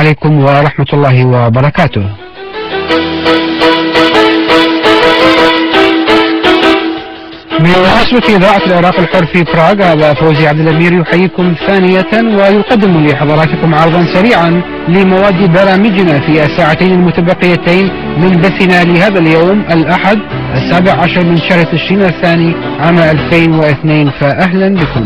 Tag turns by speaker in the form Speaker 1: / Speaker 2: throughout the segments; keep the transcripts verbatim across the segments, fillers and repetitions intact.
Speaker 1: عليكم ورحمة الله وبركاته. من مناسبة إذاعة العراق الحر في براغ، هذا فوزي عبد الأمير يحييكم ثانية ويقدم لحضراتكم عرضا سريعا لمواد برامجنا في الساعتين المتبقيتين من بثنا لهذا اليوم الأحد السابع عشر من شهر تشرين الثاني عام ألفين واثنين، فأهلا بكم.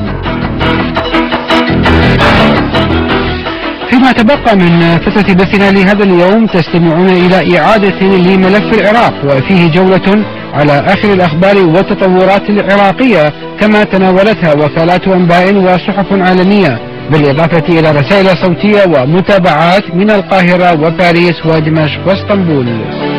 Speaker 1: فيما تبقى من فترة بثنا لهذا اليوم تستمعون إلى إعادة لملف العراق، وفيه جولة على آخر الأخبار والتطورات العراقية كما تناولتها وكالات أنباء وصحف عالمية، بالإضافة إلى رسائل صوتية ومتابعات من القاهرة وباريس ودمشق واسطنبول.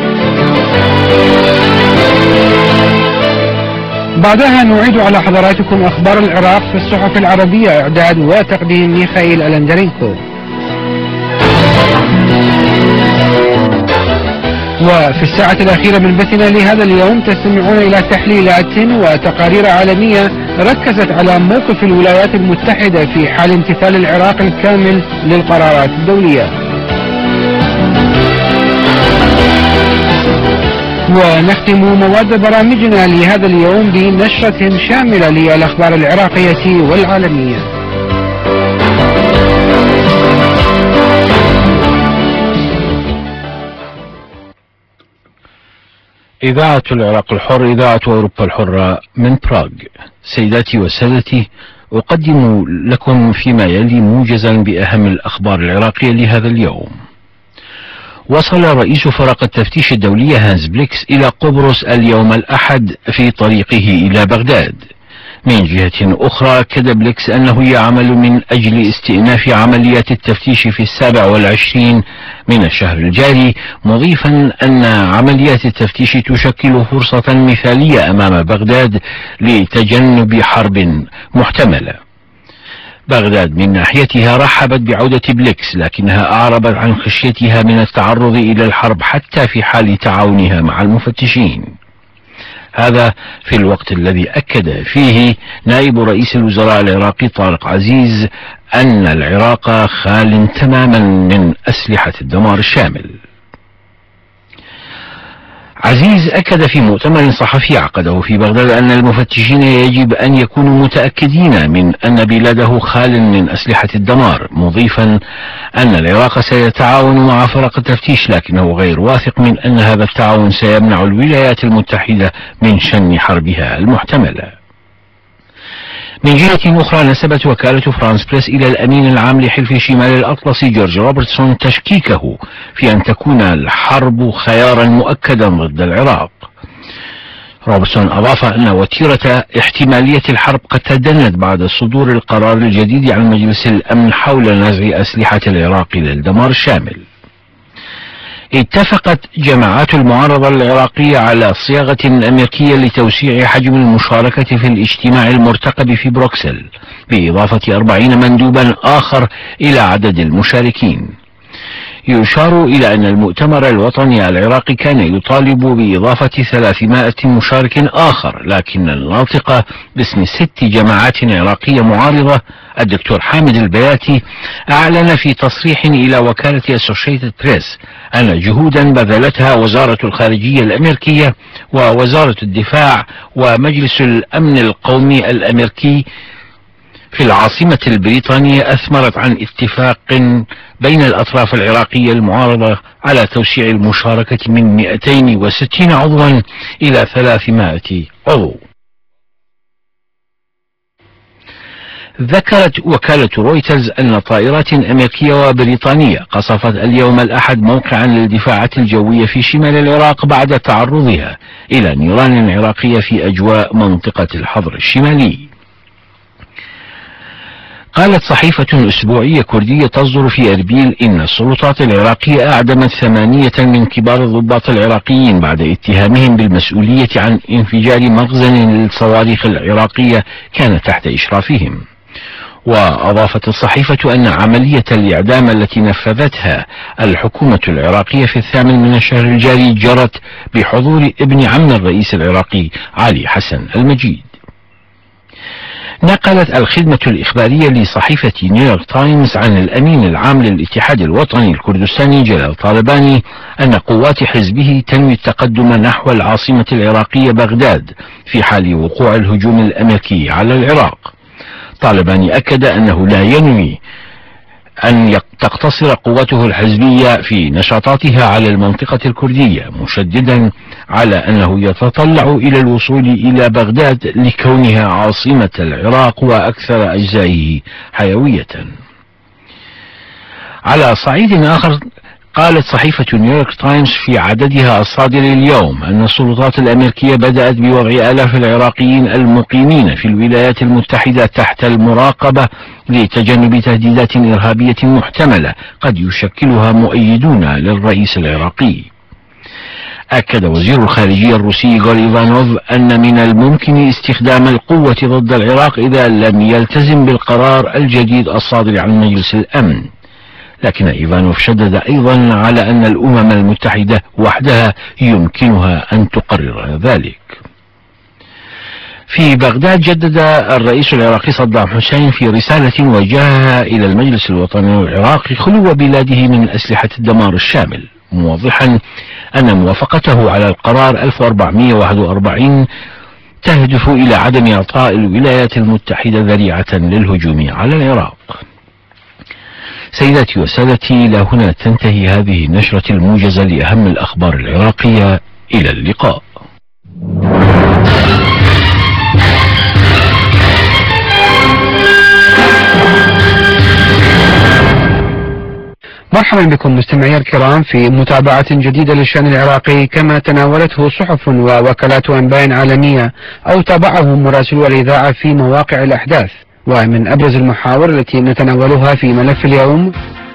Speaker 1: بعدها نعيد على حضراتكم أخبار العراق في الصحف العربية، إعداد وتقديم ميخائيل ألندرينكو. وفي الساعة الأخيرة من بثنا لهذا اليوم تستمعون إلى تحليلات وتقارير عالمية ركزت على موقف الولايات المتحدة في حال امتثال العراق الكامل للقرارات الدولية. ونختم مواد برامجنا لهذا اليوم بنشرة شاملة للأخبار العراقية والعالمية.
Speaker 2: إذاعة العراق الحر، إذاعة أوروبا الحرة من براغ. سيداتي وسادتي، أقدم لكم فيما يلي موجزا بأهم الأخبار العراقية لهذا اليوم. وصل رئيس فرق التفتيش الدولية هانز بليكس إلى قبرص اليوم الأحد في طريقه إلى بغداد. من جهة أخرى أكد بليكس أنه يعمل من أجل استئناف عمليات التفتيش في السابع والعشرين من الشهر الجاري، مضيفا أن عمليات التفتيش تشكل فرصة مثالية أمام بغداد لتجنب حرب محتملة. بغداد من ناحيتها رحبت بعودة بليكس، لكنها أعربت عن خشيتها من التعرض إلى الحرب حتى في حال تعاونها مع المفتشين. هذا في الوقت الذي أكد فيه نائب رئيس الوزراء العراقي طارق عزيز أن العراق خال تماما من أسلحة الدمار الشامل. عزيز أكد في مؤتمر صحفي عقده في بغداد أن المفتشين يجب أن يكونوا متأكدين من أن بلاده خال من أسلحة الدمار، مضيفا أن العراق سيتعاون مع فرق التفتيش، لكنه غير واثق من أن هذا التعاون سيمنع الولايات المتحدة من شن حربها المحتملة. من جهة أخرى نسبت وكالة فرانس بريس إلى الأمين العام لحلف شمال الأطلسي جورج روبرتسون تشكيكه في أن تكون الحرب خيارا مؤكدا ضد العراق. روبرتسون أضاف أن وتيرة احتمالية الحرب قد تدنت بعد صدور القرار الجديد عن مجلس الأمن حول نزع أسلحة العراق للدمار الشامل. اتفقت جماعات المعارضة العراقية على صياغة أمريكية لتوسيع حجم المشاركة في الاجتماع المرتقب في بروكسل، بإضافة أربعين مندوبا آخر إلى عدد المشاركين. يشار إلى أن المؤتمر الوطني العراقي كان يطالب بإضافة ثلاثمائة مشارك آخر، لكن الناطق باسم ست جماعات عراقية معارضة الدكتور حامد البياتي أعلن في تصريح إلى وكالة أسوشيتد بريس أن جهودا بذلتها وزارة الخارجية الأمريكية ووزارة الدفاع ومجلس الأمن القومي الأمريكي في العاصمة البريطانية أثمرت عن اتفاق بين الأطراف العراقية المعارضة على توسيع المشاركة من مئتين وستين عضوا إلى ثلاثمائة عضو. ذكرت وكالة رويترز أن طائرات أمريكية وبريطانية قصفت اليوم الأحد موقعا للدفاعات الجوية في شمال العراق بعد تعرضها إلى نيران عراقية في أجواء منطقة الحظر الشمالي. قالت صحيفة أسبوعية كردية تصدر في أربيل إن السلطات العراقية أعدمت ثمانية من كبار الضباط العراقيين بعد اتهامهم بالمسؤولية عن انفجار مخزن للصواريخ العراقية كان تحت إشرافهم. وأضافت الصحيفة أن عملية الإعدام التي نفذتها الحكومة العراقية في الثامن من الشهر الجاري جرت بحضور ابن عم الرئيس العراقي علي حسن المجيد. نقلت الخدمة الإخبارية لصحيفة نيويورك تايمز عن الأمين العام للاتحاد الوطني الكردستاني جلال طالباني أن قوات حزبه تنوي التقدم نحو العاصمة العراقية بغداد في حال وقوع الهجوم الأمريكي على العراق. طالباني أكد أنه لا ينوي أن تقتصر قوته الحزبية في نشاطاتها على المنطقة الكردية، مشددا على أنه يتطلع إلى الوصول إلى بغداد لكونها عاصمة العراق وأكثر أجزائه حيوية. على صعيد آخر، قالت صحيفة نيويورك تايمز في عددها الصادر اليوم أن السلطات الأمريكية بدأت بوضع آلاف العراقيين المقيمين في الولايات المتحدة تحت المراقبة لتجنب تهديدات إرهابية محتملة قد يشكلها مؤيدون للرئيس العراقي. أكد وزير الخارجية الروسي إيغور إيفانوف أن من الممكن استخدام القوة ضد العراق إذا لم يلتزم بالقرار الجديد الصادر عن مجلس الأمن. لكن إيفانوف شدد أيضا على أن الأمم المتحدة وحدها يمكنها أن تقرر ذلك. في بغداد جدد الرئيس العراقي صدام حسين في رسالة وجهها إلى المجلس الوطني العراقي خلو بلاده من أسلحة الدمار الشامل، موضحا أن موافقته على القرار ألف وأربعمئة وواحد وأربعين تهدف إلى عدم إعطاء الولايات المتحدة ذريعة للهجوم على العراق. سيداتي وسادتي، إلى هنا تنتهي هذه النشرة الموجزة لأهم الأخبار العراقية. إلى اللقاء.
Speaker 1: مرحبا بكم مستمعي الكرام في متابعة جديدة للشأن العراقي كما تناولته صحف ووكالات أنباء عالمية أو تابعه مراسلو الإذاعة في مواقع الأحداث. ومن أبرز المحاور التي نتناولها في ملف اليوم: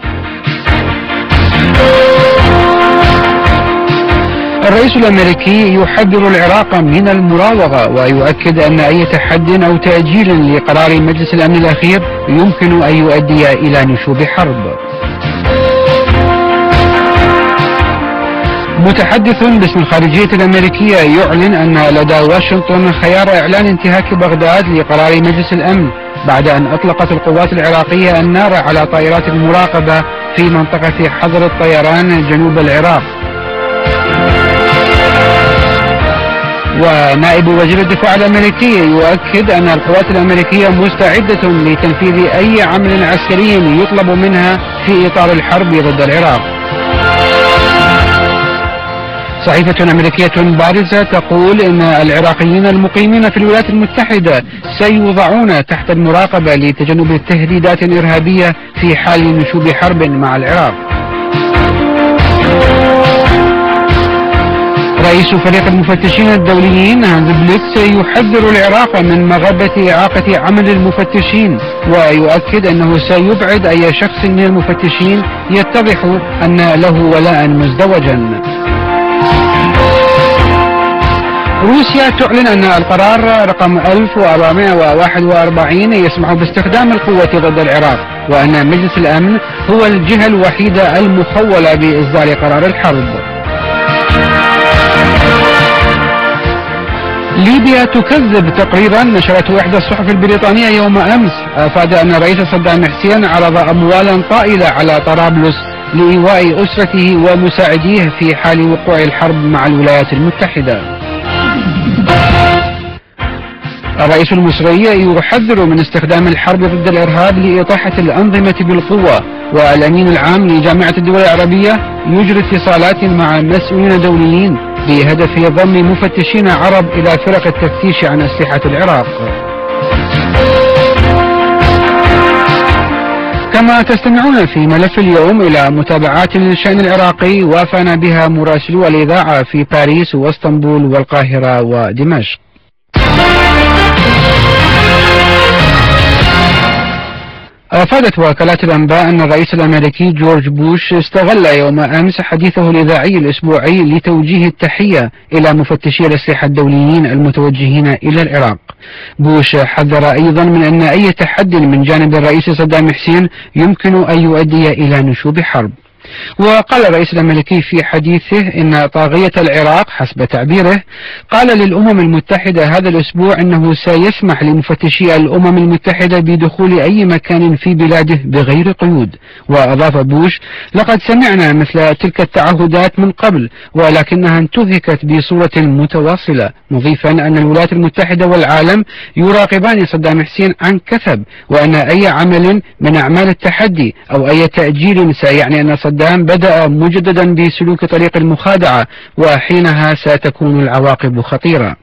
Speaker 1: الرئيس الأمريكي يحذر العراق من المراوغة ويؤكد أن أي تحد أو تأجيل لقرار مجلس الأمن الأخير يمكن أن يؤدي إلى نشوب حرب. متحدث باسم الخارجية الأمريكية يعلن أن لدى واشنطن خيار إعلان انتهاك بغداد لقرار مجلس الأمن بعد أن أطلقت القوات العراقية النار على طائرات المراقبة في منطقة حظر الطيران جنوب العراق. ونائب وزير الدفاع الأمريكي يؤكد أن القوات الأمريكية مستعدة لتنفيذ أي عمل عسكري يطلب منها في إطار الحرب ضد العراق. صحيفة أمريكية بارزة تقول إن العراقيين المقيمين في الولايات المتحدة سيوضعون تحت المراقبة لتجنب التهديدات الإرهابية في حال نشوب حرب مع العراق. رئيس فريق المفتشين الدوليين هانز بليتس يحذر العراق من مغبة إعاقة عمل المفتشين ويؤكد أنه سيبعد أي شخص من المفتشين يتضح أن له ولاء مزدوجا. روسيا تعلن أن القرار رقم ألف وأربعمئة وواحد وأربعين يسمح باستخدام القوة ضد العراق وأن مجلس الأمن هو الجهة الوحيدة المخولة بإصدار قرار الحرب. ليبيا تكذب تقريرا نشرته إحدى الصحف البريطانية يوم أمس أفاد أن الرئيس صدام حسين عرض أموالا طائلة على طرابلس لإيواء أسرته ومساعديه في حال وقوع الحرب مع الولايات المتحدة. الرئيس المصري يحذر من استخدام الحرب ضد الإرهاب لإطاحة الأنظمة بالقوة، والأمين العام لجامعة الدول العربية يجري اتصالات مع مسؤولين دوليين بهدف ضم مفتشين عرب إلى فرق التفتيش عن أسلحة العراق. كما تستمعون في ملف اليوم إلى متابعات للشأن العراقي وافانا بها مراسلو الإذاعة في باريس واسطنبول والقاهرة ودمشق. أفادت وكالات الأنباء أن الرئيس الأمريكي جورج بوش استغل يوم أمس حديثه الإذاعي الأسبوعي لتوجيه التحية إلى مفتشي الأسلحة الدوليين المتوجهين إلى العراق. بوش حذر أيضا من أن أي تحد من جانب الرئيس صدام حسين يمكن أن يؤدي إلى نشوب حرب. وقال الرئيس الأمريكي في حديثه إن طاغية العراق حسب تعبيره قال للأمم المتحدة هذا الأسبوع أنه سيسمح لمفتشي الأمم المتحدة بدخول أي مكان في بلاده بغير قيود. وأضاف بوش: لقد سمعنا مثل تلك التعهدات من قبل ولكنها انتهكت بصورة متواصلة، مضيفا أن الولايات المتحدة والعالم يراقبان صدام حسين عن كثب، وأن أي عمل من أعمال التحدي أو أي تأجيل سيعني أن صدام بدأ مجددا بسلوك طريق المخادعة، وحينها ستكون العواقب خطيرة.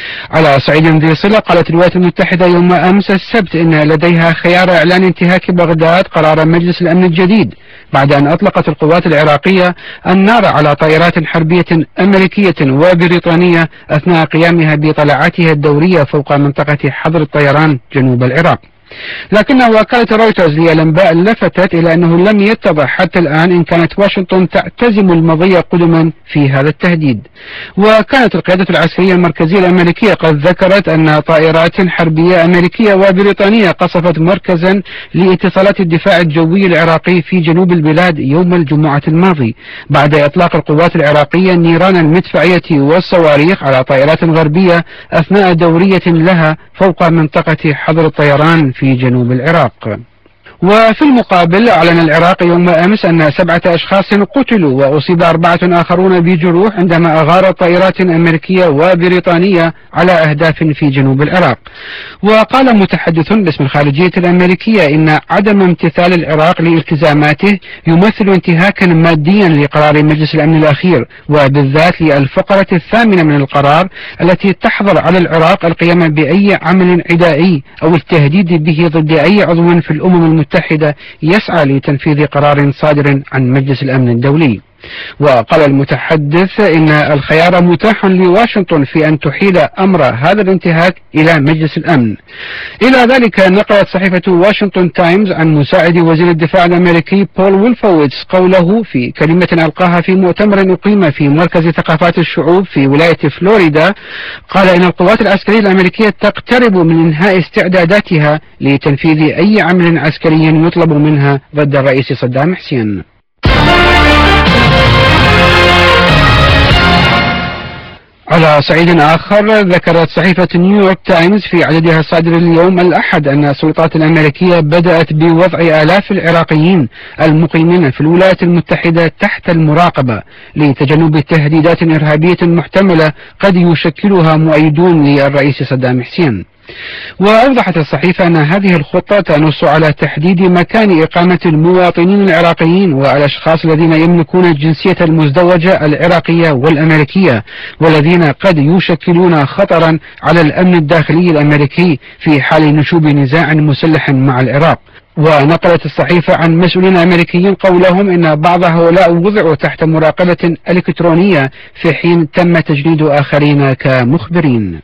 Speaker 1: على صعيد ذي صلة، قالت الولايات المتحدة يوم أمس السبت إن لديها خيار إعلان انتهاك بغداد قرار مجلس الأمن الجديد بعد أن أطلقت القوات العراقية النار على طائرات حربية أمريكية وبريطانية أثناء قيامها بطلعاتها الدورية فوق منطقة حظر الطيران جنوب العراق. لكن وكالة رويترز للأنباء لفتت إلى أنه لم يتضح حتى الآن إن كانت واشنطن تعتزم المضي قدما في هذا التهديد. وكانت القيادة العسكرية المركزية الأمريكية قد ذكرت أن طائرات حربية أمريكية وبريطانية قصفت مركزا لاتصالات الدفاع الجوي العراقي في جنوب البلاد يوم الجمعة الماضي بعد إطلاق القوات العراقية نيران المدفعية والصواريخ على طائرات غربية أثناء دورية لها فوق منطقة حظر الطيران في جنوب العراق. وفي المقابل أعلن العراق يوم أمس أن سبعة أشخاص قتلوا وأصيب أربعة آخرون بجروح عندما أغارت طائرات أمريكية وبريطانية على أهداف في جنوب العراق. وقال متحدث باسم الخارجية الأمريكية إن عدم امتثال العراق لالتزاماته يمثل انتهاكا ماديا لقرار مجلس الأمن الأخير، وبالذات للفقرة الثامنة من القرار التي تحظر على العراق القيام بأي عمل عدائي أو التهديد به ضد أي عضو في الأمم المتحدة المتحدة يسعى لتنفيذ قرار صادر عن مجلس الأمن الدولي. وقال المتحدث إن الخيار متاح لواشنطن في أن تحيل أمر هذا الانتهاك إلى مجلس الأمن. إلى ذلك نقلت صحيفة واشنطن تايمز عن مساعد وزير الدفاع الأمريكي بول ويلفويتس قوله في كلمة ألقاها في مؤتمر أقيم في مركز ثقافات الشعوب في ولاية فلوريدا. قال إن القوات العسكرية الأمريكية تقترب من إنهاء استعداداتها لتنفيذ أي عمل عسكري يطلب منها ضد الرئيس صدام حسين. على صعيد آخر، ذكرت صحيفة نيويورك تايمز في عددها الصادر اليوم الأحد أن السلطات الأمريكية بدأت بوضع آلاف العراقيين المقيمين في الولايات المتحدة تحت المراقبة لتجنب تهديدات إرهابية محتملة قد يشكلها مؤيدون للرئيس صدام حسين. وأوضحت الصحيفة أن هذه الخطة تنص على تحديد مكان إقامة المواطنين العراقيين والأشخاص الذين يملكون الجنسية المزدوجة العراقية والأمريكية والذين قد يشكلون خطرا على الأمن الداخلي الأمريكي في حال نشوب نزاع مسلح مع العراق. ونقلت الصحيفة عن مسؤولين أمريكيين قولهم إن بعض هؤلاء وضعوا تحت مراقبة إلكترونية في حين تم تجنيد آخرين كمخبرين.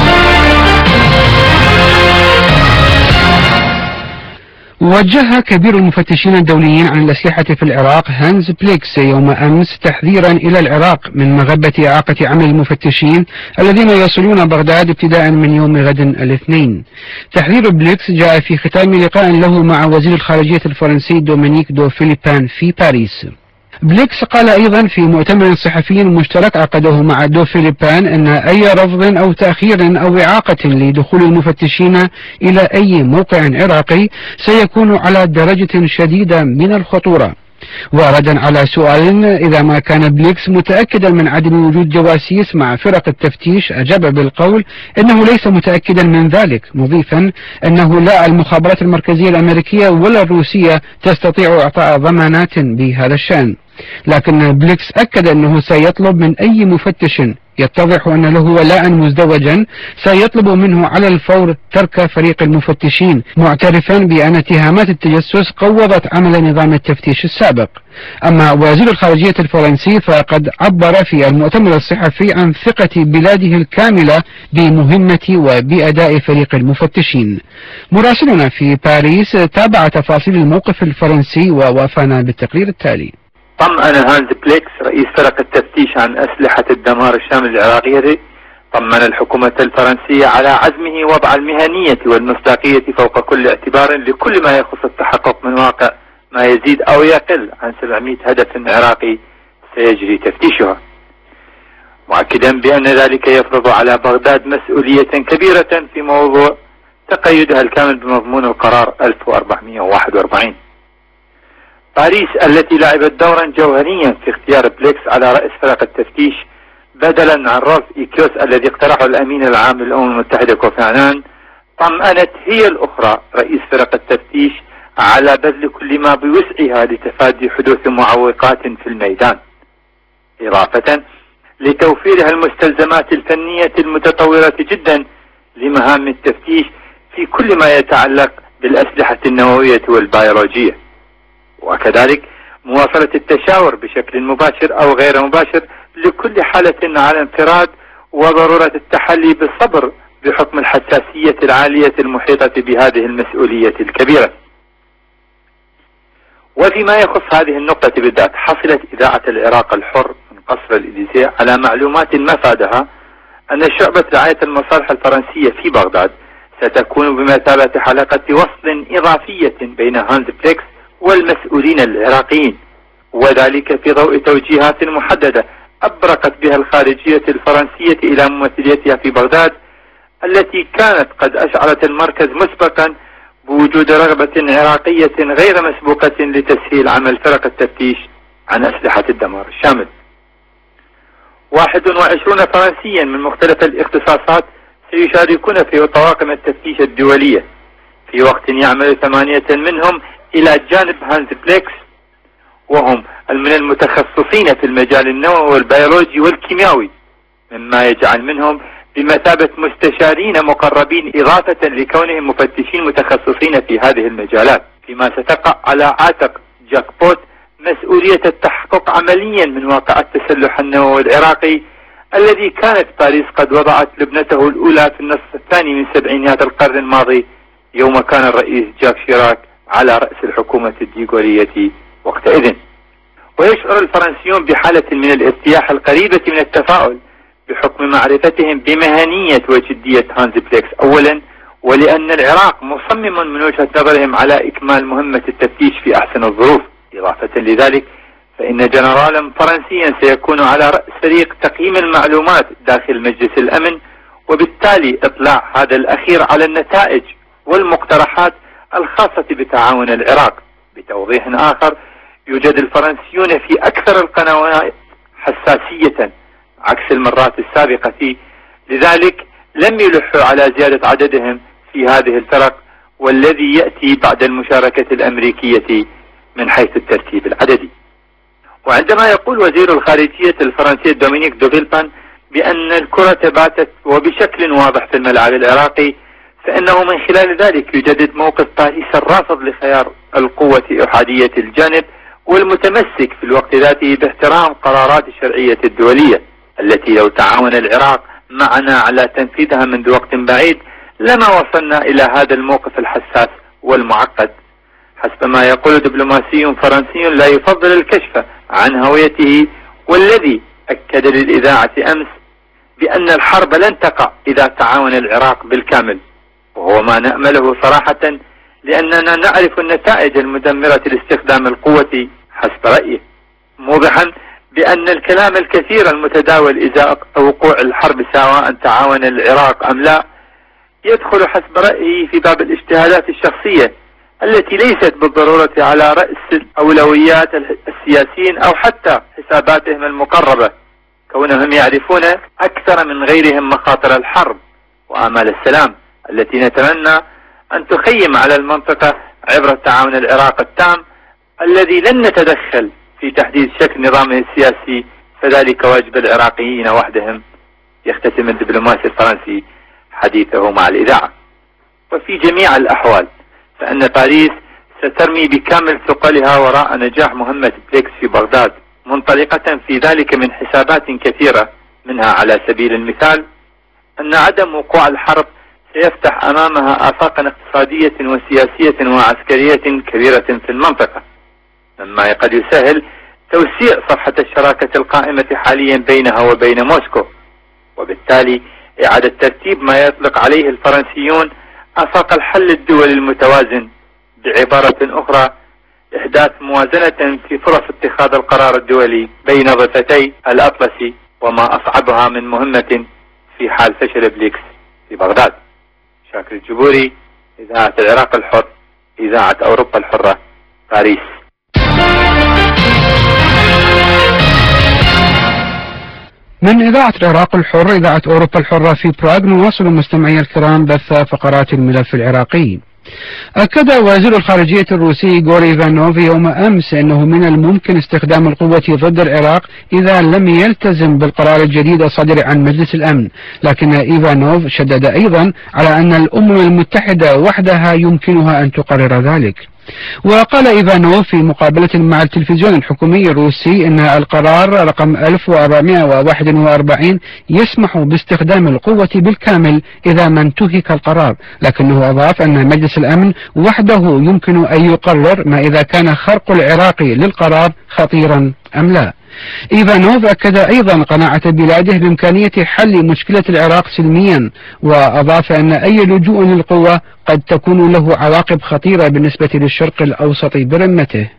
Speaker 1: وجه كبير المفتشين الدوليين عن الأسلحة في العراق هانز بليكس يوم أمس تحذيرا إلى العراق من مغبة إعاقة عمل المفتشين الذين يصلون بغداد ابتداء من يوم غد الاثنين. تحذير بليكس جاء في ختام لقاء له مع وزير الخارجية الفرنسي دومينيك دو فيليبان في باريس. بليكس قال أيضا في مؤتمر صحفي مشترك عقده مع دو فيليبان أن أي رفض أو تأخير أو إعاقة لدخول المفتشين إلى أي موقع عراقي سيكون على درجة شديدة من الخطورة. وردا على سؤال إذا ما كان بليكس متأكدا من عدم وجود جواسيس مع فرق التفتيش أجاب بالقول إنه ليس متأكدا من ذلك، مضيفا أنه لا المخابرات المركزية الأمريكية ولا الروسية تستطيع إعطاء ضمانات بهذا الشأن. لكن بليكس أكد أنه سيطلب من أي مفتش يتضح أن له ولاء مزدوجا سيطلب منه على الفور ترك فريق المفتشين، معترفا بأن اتهامات التجسس قوضت عمل نظام التفتيش السابق. أما وزير الخارجية الفرنسي فقد عبر في المؤتمر الصحفي عن ثقة بلاده الكاملة بمهمة وبأداء فريق المفتشين. مراسلنا في باريس تابع تفاصيل الموقف الفرنسي ووافانا بالتقرير التالي.
Speaker 3: طمأن هانز بليكس رئيس فرق التفتيش عن أسلحة الدمار الشامل العراقية طمن الحكومة الفرنسية على عزمه وضع المهنية والمصداقية فوق كل اعتبار لكل ما يخص التحقق من واقع ما يزيد أو يقل عن سبعمائة هدف عراقي سيجري تفتيشها، مؤكدا بأن ذلك يفرض على بغداد مسؤولية كبيرة في موضوع تقيدها الكامل بمضمون القرار ألف وأربعمائة وواحد وأربعين. باريس التي لعبت دورا جوهريا في اختيار بليكس على رأس فرق التفتيش بدلا عن رولف إيكيوس الذي اقترحه الأمين العام للأمم المتحدة كوفي عنان، طمأنت هي الأخرى رئيس فرق التفتيش على بذل كل ما بوسعها لتفادي حدوث معوقات في الميدان، إضافة لتوفيرها المستلزمات الفنية المتطورة جدا لمهام التفتيش في كل ما يتعلق بالأسلحة النووية والبيولوجية، وكذلك مواصلة التشاور بشكل مباشر أو غير مباشر لكل حالة على انفراد، وضرورة التحلي بالصبر بحكم الحساسية العالية المحيطة بهذه المسؤولية الكبيرة. وفيما يخص هذه النقطة بالذات، حصلت إذاعة العراق الحر من قصر الإليزيه على معلومات مفادها أن شعبة رعاية المصالح الفرنسية في بغداد ستكون بمثابة حلقة وصل إضافية بين هانز بليكس والمسؤولين العراقيين، وذلك في ضوء توجيهات محددة أبرقت بها الخارجية الفرنسية إلى ممثليتها في بغداد، التي كانت قد أشعرت المركز مسبقا بوجود رغبة عراقية غير مسبوقة لتسهيل عمل فرق التفتيش عن أسلحة الدمار الشامل. واحد وعشرون فرنسيا من مختلف الاختصاصات سيشاركون في طواقم التفتيش الدولية، في وقت يعمل ثمانية منهم إلى جانب هانز بليكس، وهم من المتخصصين في المجال النووي والبيولوجي والكيميائي، مما يجعل منهم بمثابة مستشارين مقربين، إضافة لكونهم مفتشين متخصصين في هذه المجالات، فيما ستقع على عاتق جاك بوت مسؤولية التحقق عمليا من واقع التسلح النووي العراقي الذي كانت باريس قد وضعت لبنته الأولى في النصف الثاني من سبعينيات القرن الماضي، يوم كان الرئيس جاك شيراك على رأس الحكومة الديغولية وقتئذ. ويشعر الفرنسيون بحالة من الارتياح القريبة من التفاؤل بحكم معرفتهم بمهنية وجدية هانز بليكس أولا، ولأن العراق مصمم من وجهة نظرهم على إكمال مهمة التفتيش في أحسن الظروف. إضافة لذلك فإن جنرالا فرنسيا سيكون على رأس فريق تقييم المعلومات داخل مجلس الأمن، وبالتالي إطلاع هذا الأخير على النتائج والمقترحات الخاصة بتعاون العراق. بتوضيح آخر، يوجد الفرنسيون في أكثر القنوات حساسية عكس المرات السابقة، لذلك لم يلحوا على زيادة عددهم في هذه الفرق، والذي يأتي بعد المشاركة الأمريكية من حيث الترتيب العددي. وعندما يقول وزير الخارجية الفرنسي دومينيك دو فيلبان بأن الكرة باتت وبشكل واضح في الملعب العراقي، فإنه من خلال ذلك يجدد موقف باريس الرافض لخيار القوة أحادية الجانب والمتمسك في الوقت ذاته باحترام قرارات الشرعية الدولية، التي لو تعاون العراق معنا على تنفيذها منذ وقت بعيد لما وصلنا إلى هذا الموقف الحساس والمعقد. حسب ما يقول دبلوماسي فرنسي لا يفضل الكشف عن هويته، والذي أكد للإذاعة أمس بأن الحرب لن تقع إذا تعاون العراق بالكامل، وهو ما نأمله صراحة، لأننا نعرف النتائج المدمرة لاستخدام القوة حسب رأيه، موضحا بأن الكلام الكثير المتداول إزاء وقوع الحرب سواء تعاون العراق أم لا يدخل حسب رأيه في باب الاجتهادات الشخصية التي ليست بالضرورة على رأس أولويات السياسيين أو حتى حساباتهم المقربة، كونهم يعرفون أكثر من غيرهم مخاطر الحرب وآمال السلام التي نتمنى أن تخيم على المنطقة عبر التعاون العراق التام الذي لن نتدخل في تحديد شكل نظامه السياسي، فذلك واجب العراقيين وحدهم. يختتم الدبلوماسي الفرنسي حديثه مع الإذاعة. وفي جميع الأحوال فإن باريس سترمي بكامل ثقلها وراء نجاح مهمة بليكس في بغداد، منطلقة في ذلك من حسابات كثيرة، منها على سبيل المثال أن عدم وقوع الحرب سيفتح أمامها آفاقا اقتصادية وسياسية وعسكرية كبيرة في المنطقة، مما قد يسهل توسيع صفحة الشراكة القائمة حاليا بينها وبين موسكو، وبالتالي إعادة ترتيب ما يطلق عليه الفرنسيون آفاق الحل الدولي المتوازن. بعبارة أخرى، إحداث موازنة في فرص اتخاذ القرار الدولي بين ضفتي الأطلسي وما أصعبها من مهمة في حال فشل بليكس في بغداد. شاكر الجبوري، إذاعة العراق الحر، إذاعة أوروبا الحرة، باريس.
Speaker 1: من إذاعة العراق الحر إذاعة أوروبا الحرة في براغ نواصل مستمعي الكرام بث فقرات الملف العراقي. أكد وزير الخارجية الروسي إيغور إيفانوف يوم أمس أنه من الممكن استخدام القوة ضد العراق إذا لم يلتزم بالقرار الجديد الصادر عن مجلس الأمن، لكن إيفانوف شدد أيضا على أن الأمم المتحدة وحدها يمكنها أن تقرر ذلك. وقال إيفانوف في مقابلة مع التلفزيون الحكومي الروسي أن القرار رقم ألف وأربعمائة وواحد وأربعين يسمح باستخدام القوة بالكامل إذا ما انتهك القرار، لكنه أضاف أن مجلس الأمن وحده يمكن أن يقرر ما إذا كان خرق العراق للقرار خطيرا أم لا. إيفانوف أكد أيضا قناعة بلاده بإمكانية حل مشكلة العراق سلميا، وأضاف أن أي لجوء للقوة قد تكون له عواقب خطيرة بالنسبة للشرق الأوسط برمته.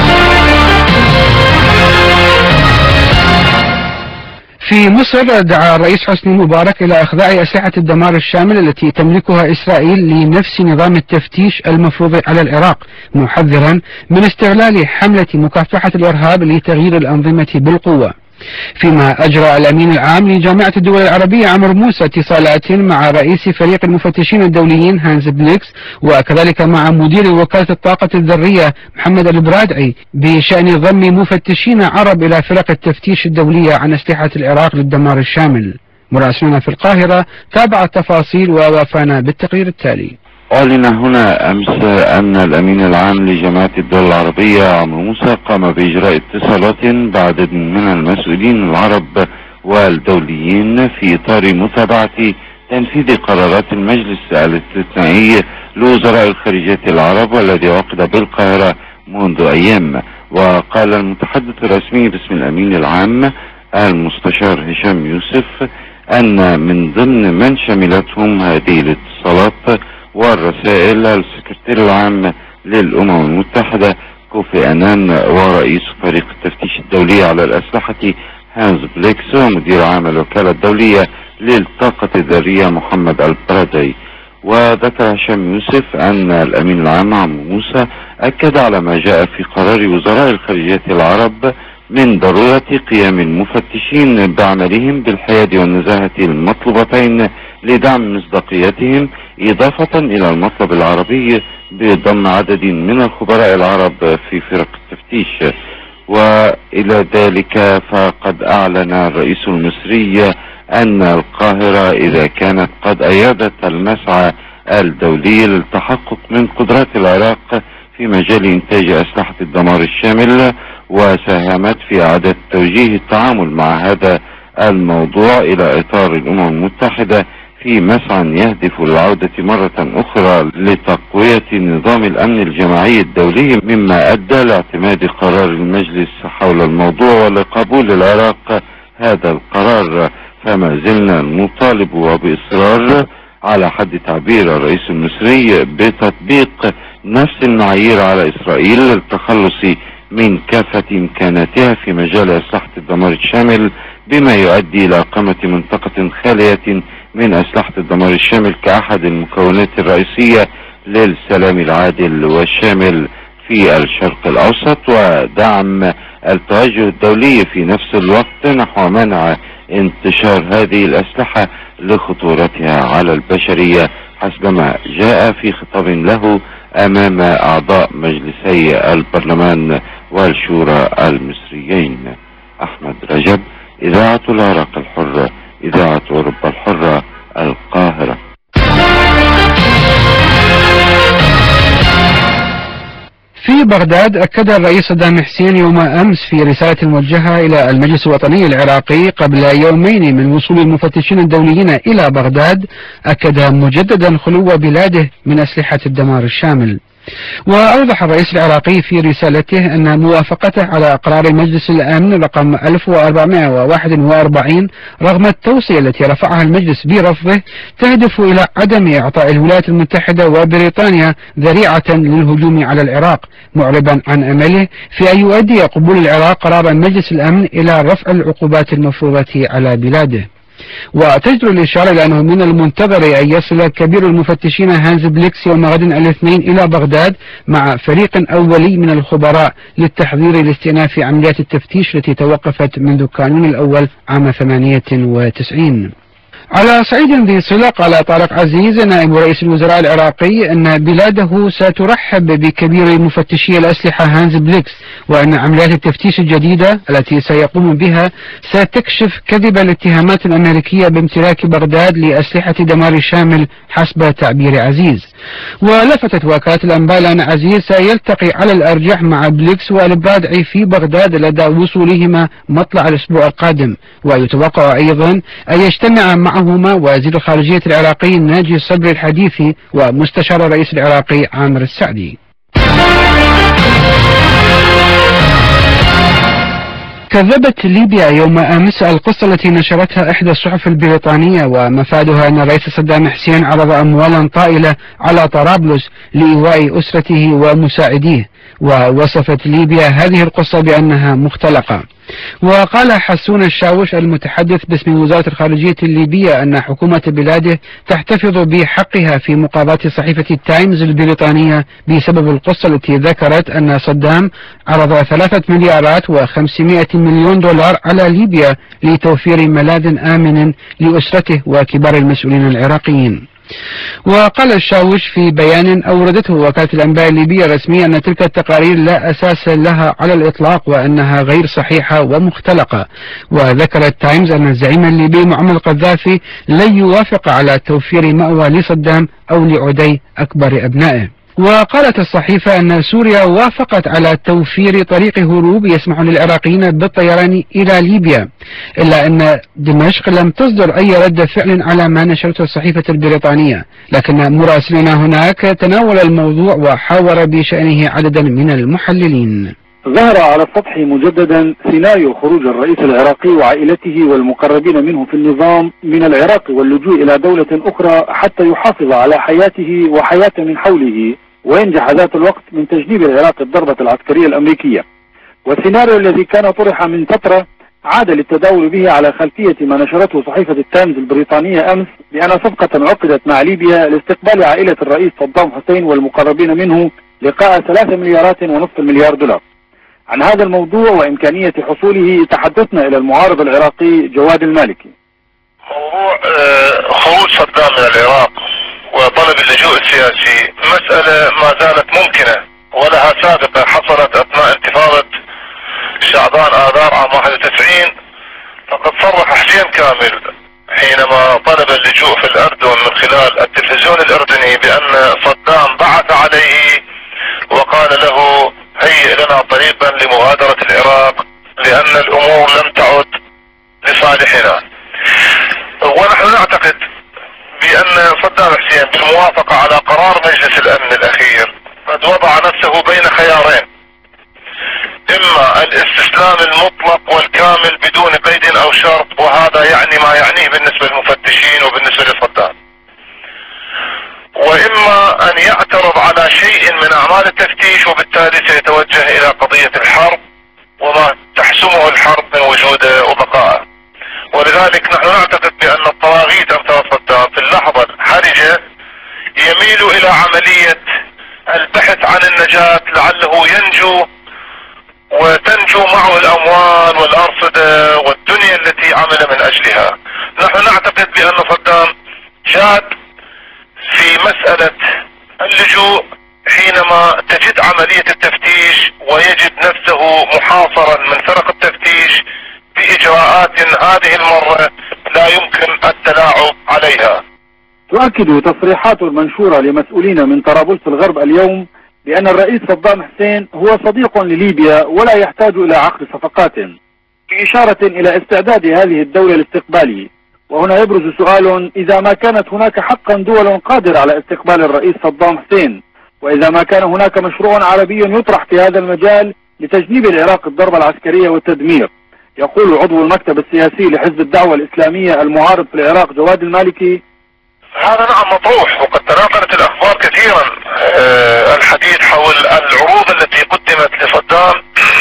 Speaker 1: في مصر دعا الرئيس حسني مبارك إلى إخضاع أسلحة الدمار الشامل التي تملكها إسرائيل لنفس نظام التفتيش المفروض على العراق، محذرا من استغلال حملة مكافحة الإرهاب لتغيير الأنظمة بالقوة. فيما أجرى الأمين العام لجامعة الدول العربية عمرو موسى اتصالات مع رئيس فريق المفتشين الدوليين هانز بليكس، وكذلك مع مدير وكالة الطاقة الذرية محمد البرادعي بشأن ضم مفتشين عرب إلى فرق التفتيش الدولية عن أسلحة العراق للدمار الشامل. مراسلنا في القاهرة تابع التفاصيل ووافانا بالتقرير التالي.
Speaker 4: أعلن هنا أمس أن الأمين العام لجامعة الدول العربية عمرو موسى قام بإجراء اتصالات بعدد من المسؤولين العرب والدوليين في إطار متابعة تنفيذ قرارات المجلس الاستثنائي لوزراء الخارجية العرب والذي عقد بالقاهرة منذ أيام. وقال المتحدث الرسمي باسم الأمين العام المستشار هشام يوسف أن من ضمن من شملتهم هذه الاتصالات والرسائل السكرتير العام للأمم المتحدة كوفي أنان ورئيس فريق التفتيش الدولي على الأسلحة هانز بليكس ومدير عام الوكالة الدولية للطاقة الذرية محمد البرادعي. وذكر هشام يوسف أن الأمين العام عمرو موسى أكد على ما جاء في قرار وزراء الخارجية العرب من ضرورة قيام المفتشين بعملهم بالحياد والنزاهة المطلوبتين لدعم مصداقيتهم، إضافة إلى المطلب العربي بضم عدد من الخبراء العرب في فرق التفتيش. وإلى ذلك فقد أعلن الرئيس المصري أن القاهرة إذا كانت قد أيادت المسعى الدولي للتحقق من قدرات العراق في مجال إنتاج أسلحة الدمار الشامل وساهمت في إعادة توجيه التعامل مع هذا الموضوع إلى إطار الأمم المتحدة في مسعى يهدف للعودة مرة أخرى لتقوية نظام الأمن الجماعي الدولي، مما أدى لاعتماد قرار المجلس حول الموضوع ولقبول العراق هذا القرار. فما زلنا نطالب وبإصرار على حد تعبير الرئيس المصري بتطبيق نفس المعايير على إسرائيل للتخلص من كافة إمكاناتها في مجال أسلحة الدمار الشامل، بما يؤدي إلى إقامة منطقة خالية من أسلحة الدمار الشامل كأحد المكونات الرئيسية للسلام العادل والشامل في الشرق الأوسط، ودعم التوجه الدولي في نفس الوقت نحو منع انتشار هذه الأسلحة لخطورتها على البشرية، حسبما جاء في خطاب له أمام أعضاء مجلسي البرلمان والشورى المصريين. أحمد رجب، إذاعة العراق الحرة، إذاعة أوروبا الحرة، القاهرة.
Speaker 1: في بغداد أكد الرئيس صدام حسين يوم أمس في رسالة موجهة إلى المجلس الوطني العراقي قبل يومين من وصول المفتشين الدوليين إلى بغداد، أكد مجددا خلو بلاده من أسلحة الدمار الشامل. وأوضح الرئيس العراقي في رسالته أن موافقته على أقرار مجلس الأمن رقم ألف وأربعمائة وواحد وأربعين رغم التوصية التي رفعها المجلس برفضه تهدف إلى عدم إعطاء الولايات المتحدة وبريطانيا ذريعة للهجوم على العراق، معربا عن أمله في أن يؤدي قبول العراق قرار مجلس الأمن إلى رفع العقوبات المفروضة على بلاده. وتجدر الإشارة إلى أنه من المنتظر أن يصل كبير المفتشين هانز بليكس يوم غد الاثنين إلى بغداد مع فريق أولي من الخبراء للتحضير لاستئناف عمليات التفتيش التي توقفت منذ كانون الأول عام ثمانية وتسعين. على صعيد ذي صلة، قال طارق عزيز نائب رئيس الوزراء العراقي أن بلاده سترحب بكبير مفتشي الأسلحة هانز بليكس، وأن عمليات التفتيش الجديدة التي سيقوم بها ستكشف كذب الاتهامات الأمريكية بامتلاك بغداد لأسلحة دمار شامل حسب تعبير عزيز. ولفتت وكالة الأنباء لأن عزيز سيلتقي على الأرجح مع بليكس والبرادعي في بغداد لدى وصولهما مطلع الأسبوع القادم، ويتوقع أيضا أن يجتمع معهما وزير الخارجية العراقي ناجي الصدر الحديثي ومستشار الرئيس العراقي عامر السعدي. كذبت ليبيا يوم أمس القصة التي نشرتها إحدى الصحف البريطانية، ومفادها أن الرئيس صدام حسين عرض أموالا طائلة على طرابلس لإيواء أسرته ومساعديه، ووصفت ليبيا هذه القصة بأنها مختلقة. وقال حسون الشاوش المتحدث باسم وزارة الخارجية الليبية أن حكومة بلاده تحتفظ بحقها في مقاضاة صحيفة التايمز البريطانية بسبب القصة التي ذكرت أن صدام عرض ثلاثة مليارات وخمسمائة مليون دولار على ليبيا لتوفير ملاذ آمن لأسرته وكبار المسؤولين العراقيين. وقال الشاوش في بيان أوردته وكالة الأنباء الليبية رسميا أن تلك التقارير لا أساس لها على الإطلاق وأنها غير صحيحة ومختلقة. وذكر التايمز أن الزعيم الليبي معمر القذافي لن يوافق على توفير مأوى لصدام أو لعدي أكبر أبنائه. وقالت الصحيفة أن سوريا وافقت على توفير طريق هروب يسمح للعراقيين بالطيران إلى ليبيا، إلا أن دمشق لم تصدر أي رد فعل على ما نشرته الصحيفة البريطانية، لكن مراسلنا هناك تناول الموضوع وحاور بشأنه عددا من المحللين.
Speaker 5: ظهر على السطح مجددا سيناريو خروج الرئيس العراقي وعائلته والمقربين منه في النظام من العراق واللجوء إلى دولة أخرى حتى يحافظ على حياته وحياة من حوله، وينجح ذات الوقت من تجنيب العراق الضربة العسكرية الأمريكية. والسيناريو الذي كان طرح من فترة عاد للتداول به على خلفية ما نشرته صحيفة التايمز البريطانية أمس بأن صفقة عقدت مع ليبيا لاستقبال عائلة الرئيس صدام حسين والمقربين منه لقاء ثلاثة مليارات ونصف المليار دولار. عن هذا الموضوع وإمكانية حصوله تحدثنا إلى المعارض العراقي جواد المالكي.
Speaker 6: موضوع خروج صدام من العراق وطلب اللجوء السياسي مسألة ما زالت ممكنة ولها سابقة حصلت أثناء انتفاضة شعبان آذار عام واحد وتسعين، فقد صرح حسين كامل حينما طلب اللجوء في الأردن من خلال التلفزيون الأردني بأن صدام بعث عليه وقال له هيئ لنا طريقا لمغادرة العراق لأن الأمور لم تعد لصالحنا. ونحن نعتقد بأن صدام حسين بالموافقة على قرار مجلس الأمن الأخير قد وضع نفسه بين خيارين، إما الاستسلام المطلق والكامل بدون قيد أو شرط، وهذا يعني ما يعنيه بالنسبة للمفتشين وبالنسبة لصدام، وإما أن يعترض على شيء من أعمال التفتيش وبالتالي سيتوجه إلى قضية الحرب وما تحسمه الحرب من وجوده وبقائه. ولذلك نحن نعتقد بأن الطواغيت أمثال صدام في اللحظة الحرجة يميل إلى عملية البحث عن النجاة لعله ينجو وتنجو معه الأموال والأرصدة والدنيا التي عمل من أجلها. نحن نعتقد بأن صدام جاد في مسألة اللجوء حينما تجد عملية التفتيش ويجد نفسه محاصرا من فرق التفتيش بإجراءات هذه المرة لا يمكن التلاعب عليها.
Speaker 5: تؤكد تصريحات المنشورة لمسؤولين من طرابلس الغرب اليوم بأن الرئيس صدام حسين هو صديق لليبيا ولا يحتاج إلى عقد صفقات، في إشارة إلى استعداد هذه الدولة لاستقباله. وهنا يبرز سؤال: إذا ما كانت هناك حقا دول قادرة على استقبال الرئيس صدام حسين، وإذا ما كان هناك مشروع عربي يطرح في هذا المجال لتجنيب العراق الضربة العسكرية والتدمير. يقول عضو المكتب السياسي لحزب الدعوة الإسلامية المعارض في العراق جواد المالكي:
Speaker 6: هذا نعم مطروح، وقد تناقلت الأخبار كثيرا أه الحديث حول العروض التي قدمت لصدام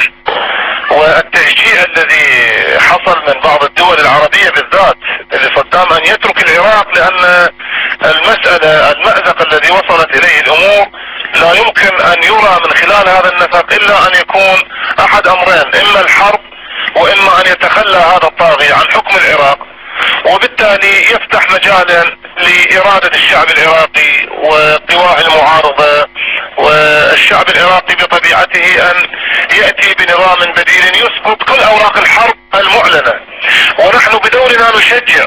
Speaker 6: والتشجيع الذي حصل من بعض الدول العربية بالذات لصدام أن يترك العراق، لأن المسألة المأزق الذي وصلت إليه الأمور لا يمكن أن يرى من خلال هذا النفق إلا أن يكون أحد أمرين: إما الحرب وإما أن يتخلى هذا الطاغية عن حكم العراق، وبالتالي يفتح مجالا لإرادة الشعب العراقي وقواه المعارضة والشعب العراقي بطبيعته أن يأتي بنظام بديل يسقط كل أوراق الحرب المعلنة. ونحن بدورنا نشجع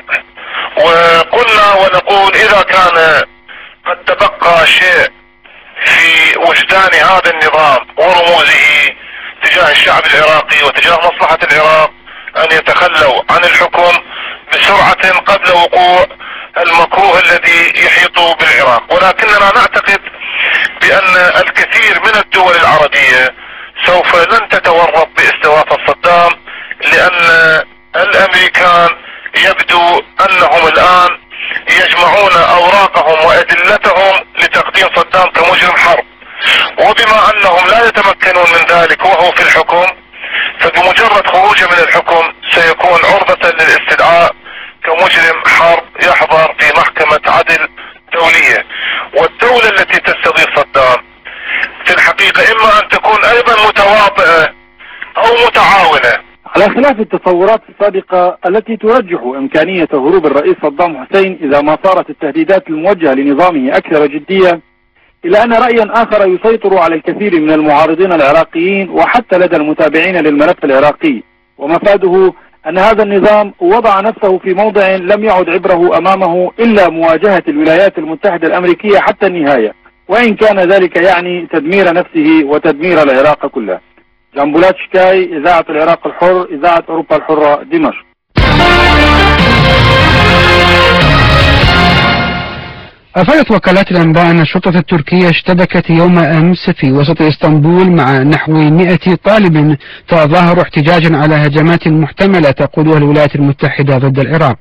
Speaker 6: وقلنا ونقول إذا كان قد تبقى شيء في وجدان هذا النظام ورموزه تجاه الشعب العراقي وتجاه مصلحة العراق أن يتخلوا عن الحكم بسرعة قبل وقوع المكروه الذي يحيط بالعراق. ولكننا نعتقد بأن الكثير من الدول العربية سوف لن تتورط باستضافة صدام، لأن الأمريكان يبدو أنهم الآن يجمعون أوراقهم وأدلتهم لتقديم صدام كمجرم حرب، وبما أنهم لا يتمكنون من ذلك وهو في الحكم، فبمجرد خروجه من الحكم سيكون عرضة للاستدعاء كمجرم حرب يحضر في محكمة عدل دولية. والدولة التي تستضيف صدام في الحقيقة إما أن تكون أيضا متواطئة أو متعاونة،
Speaker 5: على خلاف التصورات السابقة التي ترجح إمكانية هروب الرئيس صدام حسين إذا ما صارت التهديدات الموجهة لنظامه أكثر جدية، إلا أن رأيا آخر يسيطر على الكثير من المعارضين العراقيين وحتى لدى المتابعين للملف العراقي، ومفاده أن هذا النظام وضع نفسه في موضع لم يعد عبره أمامه إلا مواجهة الولايات المتحدة الأمريكية حتى النهاية، وإن كان ذلك يعني تدمير نفسه وتدمير العراق كله. جنبولات شكاي، إذاعة العراق الحر، إذاعة أوروبا الحرة، دمشق.
Speaker 1: أفادت وكالات الأنباء أن الشرطة التركية اشتبكت يوم أمس في وسط إسطنبول مع نحو مئة طالب تظاهروا احتجاجا على هجمات محتملة تقودها الولايات المتحدة ضد العراق.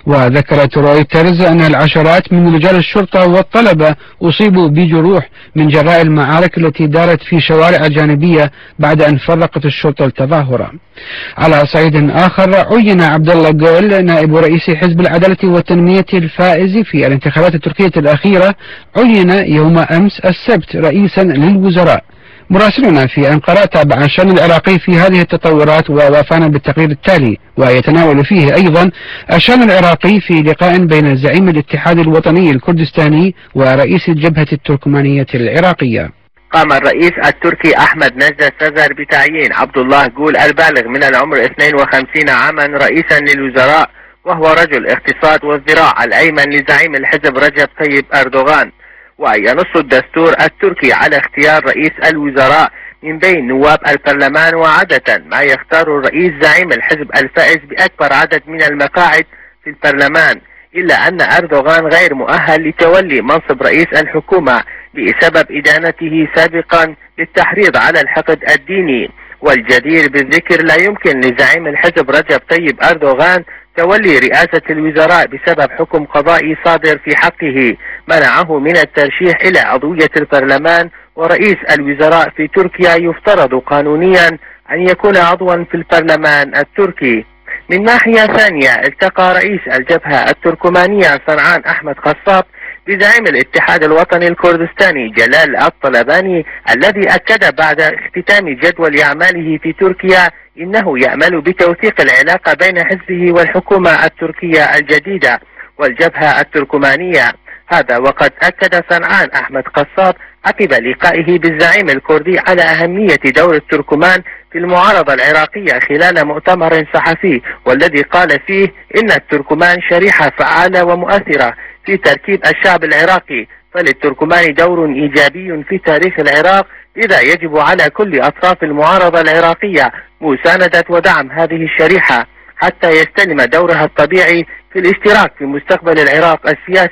Speaker 1: وذكرت رويترز أن العشرات من رجال الشرطة والطلبة أصيبوا بجروح من جراء المعارك التي دارت في شوارع جانبية بعد أن فرقت الشرطة التظاهرة. على صعيد آخر، عين عبد الله جول نائب رئيس حزب العدالة والتنمية الفائز في الانتخابات التركية الأخيرة عين يوم أمس السبت رئيسا للوزراء. مراسلنا في أنقرة تابع الشأن العراقي في هذه التطورات ووافانا بالتقرير التالي، ويتناول فيه أيضا الشأن العراقي في لقاء بين زعيم الاتحاد الوطني الكردستاني ورئيس الجبهة التركمانية العراقية.
Speaker 7: قام الرئيس التركي أحمد نجد السزر بتعيين عبد الله جول البالغ من العمر اثنين وخمسين عاما رئيسا للوزراء، وهو رجل اقتصاد والذراع الأيمن لزعيم الحزب رجب طيب أردوغان. وينص الدستور التركي على اختيار رئيس الوزراء من بين نواب البرلمان، وعادة ما يختار الرئيس زعيم الحزب الفائز بأكبر عدد من المقاعد في البرلمان، إلا أن أردوغان غير مؤهل لتولي منصب رئيس الحكومة بسبب إدانته سابقا للتحريض على الحقد الديني. والجدير بالذكر لا يمكن لزعيم الحزب رجب طيب أردوغان تولي رئاسة الوزراء بسبب حكم قضائي صادر في حقه منعه من الترشيح إلى عضوية البرلمان. ورئيس الوزراء في تركيا يفترض قانونيا أن يكون عضوا في البرلمان التركي. من ناحية ثانية، التقى رئيس الجبهة التركمانية صنعان أحمد قصاب بزعيم الاتحاد الوطني الكردستاني جلال الطلباني، الذي أكد بعد اختتام جدول أعماله في تركيا إنه يأمل بتوثيق العلاقة بين حزبه والحكومة التركية الجديدة والجبهة التركمانية. هذا وقد أكد صنعان أحمد قصاب عقب لقائه بالزعيم الكردي على أهمية دور التركمان في المعارضة العراقية خلال مؤتمر صحفي، والذي قال فيه إن التركمان شريحة فعالة ومؤثرة في تركيب الشعب العراقي، فللتركمان دور إيجابي في تاريخ العراق، لذا يجب على كل أطراف المعارضة العراقية مساندة ودعم هذه الشريحة حتى يستلم دورها الطبيعي في الاشتراك في مستقبل العراق السياسي.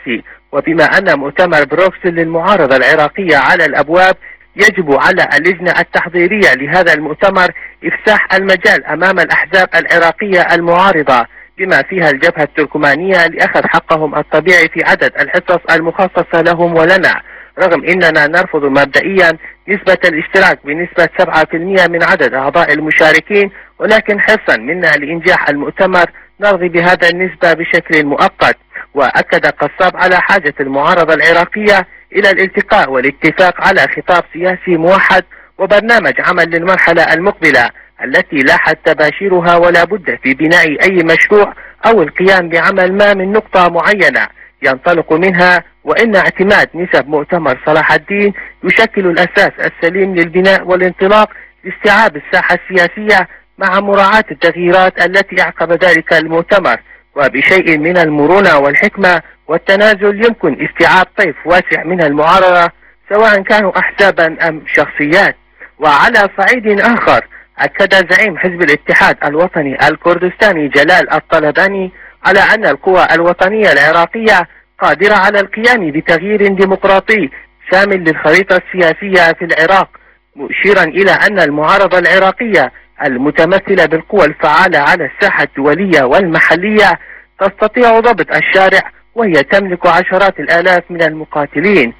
Speaker 7: وبما أن مؤتمر بروكسل للمعارضة العراقية على الأبواب، يجب على اللجنة التحضيرية لهذا المؤتمر إفساح المجال أمام الأحزاب العراقية المعارضة بما فيها الجبهة التركمانية لأخذ حقهم الطبيعي في عدد الحصص المخصصة لهم ولنا، رغم أننا نرفض مبدئيا نسبة الاشتراك بنسبة سبعة بالمئة من عدد أعضاء المشاركين، ولكن حرصا منا لإنجاح المؤتمر نرضي بهذا النسبة بشكل مؤقت. وأكد قصاب على حاجة المعارضة العراقية إلى الالتقاء والاتفاق على خطاب سياسي موحد وبرنامج عمل للمرحلة المقبلة التي لاحت تباشيرها، ولا بد في بناء أي مشروع أو القيام بعمل ما من نقطة معينة ينطلق منها، وإن اعتماد نسب مؤتمر صلاح الدين يشكل الأساس السليم للبناء والانطلاق لاستيعاب الساحة السياسية مع مراعاة التغييرات التي أعقب ذلك المؤتمر، وبشيء من المرونة والحكمة والتنازل يمكن استيعاب طيف واسع من المعارضة سواء كانوا أحزابا أم شخصيات. وعلى صعيد آخر، أكد زعيم حزب الاتحاد الوطني الكردستاني جلال الطلباني على أن القوى الوطنية العراقية قادرة على القيام بتغيير ديمقراطي شامل للخريطة السياسية في العراق، مشيرا إلى أن المعارضة العراقية المتمثلة بالقوى الفعالة على الساحة الدولية والمحلية تستطيع ضبط الشارع وهي تملك عشرات الآلاف من المقاتلين.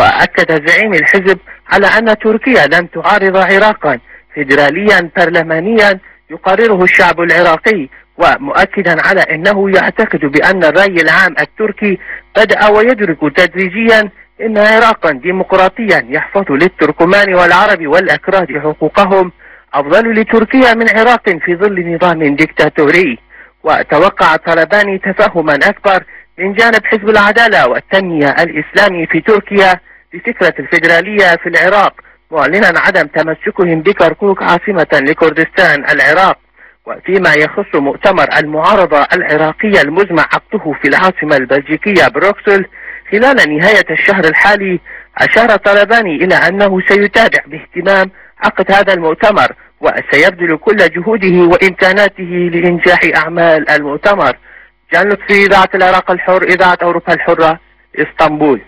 Speaker 7: وأكد زعيم الحزب على أن تركيا لن تعارض عراقا فيدراليا برلمانيا يقرره الشعب العراقي، ومؤكدا على أنه يعتقد بأن الرأي العام التركي بدأ ويدرك تدريجيا أن عراقا ديمقراطيا يحفظ للتركمان والعرب والأكراد حقوقهم أفضل لتركيا من عراق في ظل نظام ديكتاتوري. وتوقع طلباني تفهما أكبر من جانب حزب العدالة والتنمية الإسلامي في تركيا لفكرة الفيدرالية في العراق، معلنا عدم تمسكهم بكركوك عاصمة لكردستان العراق. وفيما يخص مؤتمر المعارضة العراقية المزمع عقده في العاصمة البلجيكية بروكسل خلال نهاية الشهر الحالي، أشار طلباني إلى أنه سيتابع باهتمام عقد هذا المؤتمر وسيبذل كل جهوده وإمكاناته لإنجاح أعمال المؤتمر. جان لطفي، إذاعة العراق الحر، إذاعة أوروبا الحرة، اسطنبول.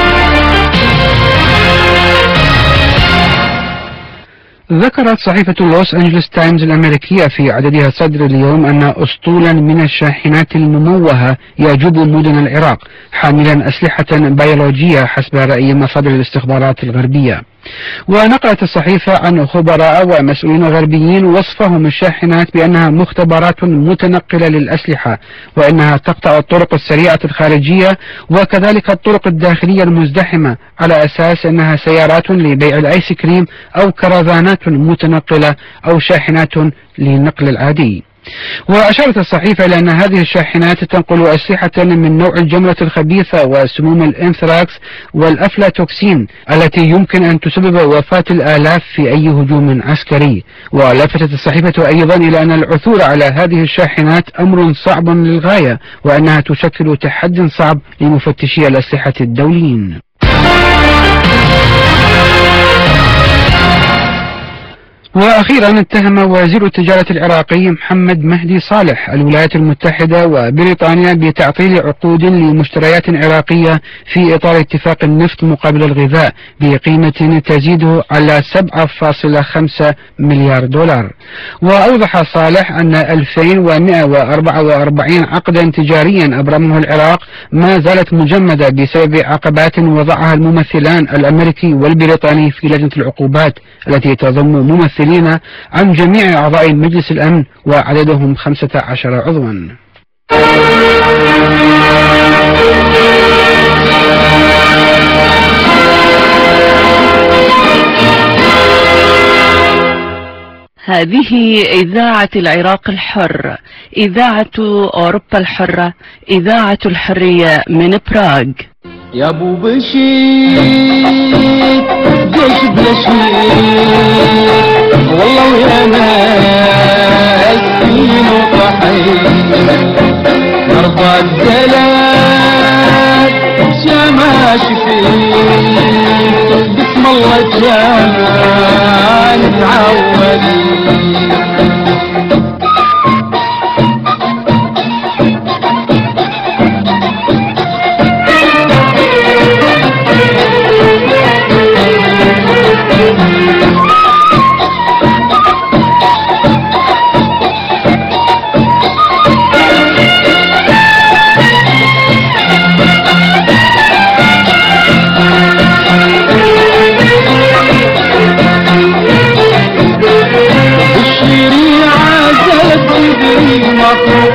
Speaker 1: ذكرت صحيفة لوس أنجلوس تايمز الأمريكية في عددها الصادر اليوم أن أسطولا من الشاحنات المموهة يجوب مدن العراق حاملا أسلحة بيولوجية حسب رأي مصادر الاستخبارات الغربية. ونقلت الصحيفة عن خبراء ومسؤولين غربيين وصفهم الشاحنات بأنها مختبرات متنقلة للأسلحة، وأنها تقطع الطرق السريعة الخارجية وكذلك الطرق الداخلية المزدحمة على أساس أنها سيارات لبيع الآيس كريم أو كرفانات متنقلة أو شاحنات للنقل العادي. وأشارت الصحيفة إلى أن هذه الشاحنات تنقل أسلحة من نوع الجمرة الخبيثة وسموم الإنثراكس والأفلاتوكسين التي يمكن أن تسبب وفاة الآلاف في أي هجوم عسكري. ولفتت الصحيفة أيضا إلى أن العثور على هذه الشاحنات أمر صعب للغاية، وأنها تشكل تحد صعب لمفتشي الأسلحة الدوليين. وأخيرا، اتهم وزير التجارة العراقي محمد مهدي صالح الولايات المتحدة وبريطانيا بتعطيل عقود لمشتريات عراقية في إطار اتفاق النفط مقابل الغذاء بقيمة تزيد على سبعة فاصلة خمسة مليار دولار. وأوضح صالح أن ألفين ومئة وأربعة وأربعين عقدا تجاريا أبرمه العراق ما زالت مجمدة بسبب عقبات وضعها الممثلان الأمريكي والبريطاني في لجنة العقوبات التي تضم ممثلين عن جميع أعضاء مجلس الأمن وعددهم خمسة عشر عضوا.
Speaker 8: هذه إذاعة العراق الحر، إذاعة أوروبا الحرة، إذاعة الحرية من براغ.
Speaker 9: يا ابو بشير جيش بلشير والله ويا ناس سنين وطحين نرضى الدلال شماش فيك بسم الله جان تعودين.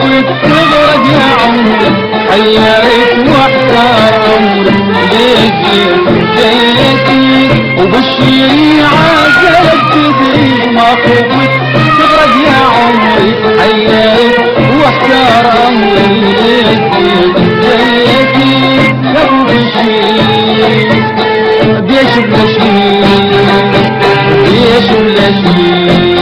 Speaker 9: اخوفك تغرق يا عمري حيرت واحتار عمري ليك جيتي وبالشيري عازلك تدري ما اخوفك تغرق يا عمري حيرت واحتار عمري ليك جيتي يا ابو بشير بيش بلشير بيش بلشير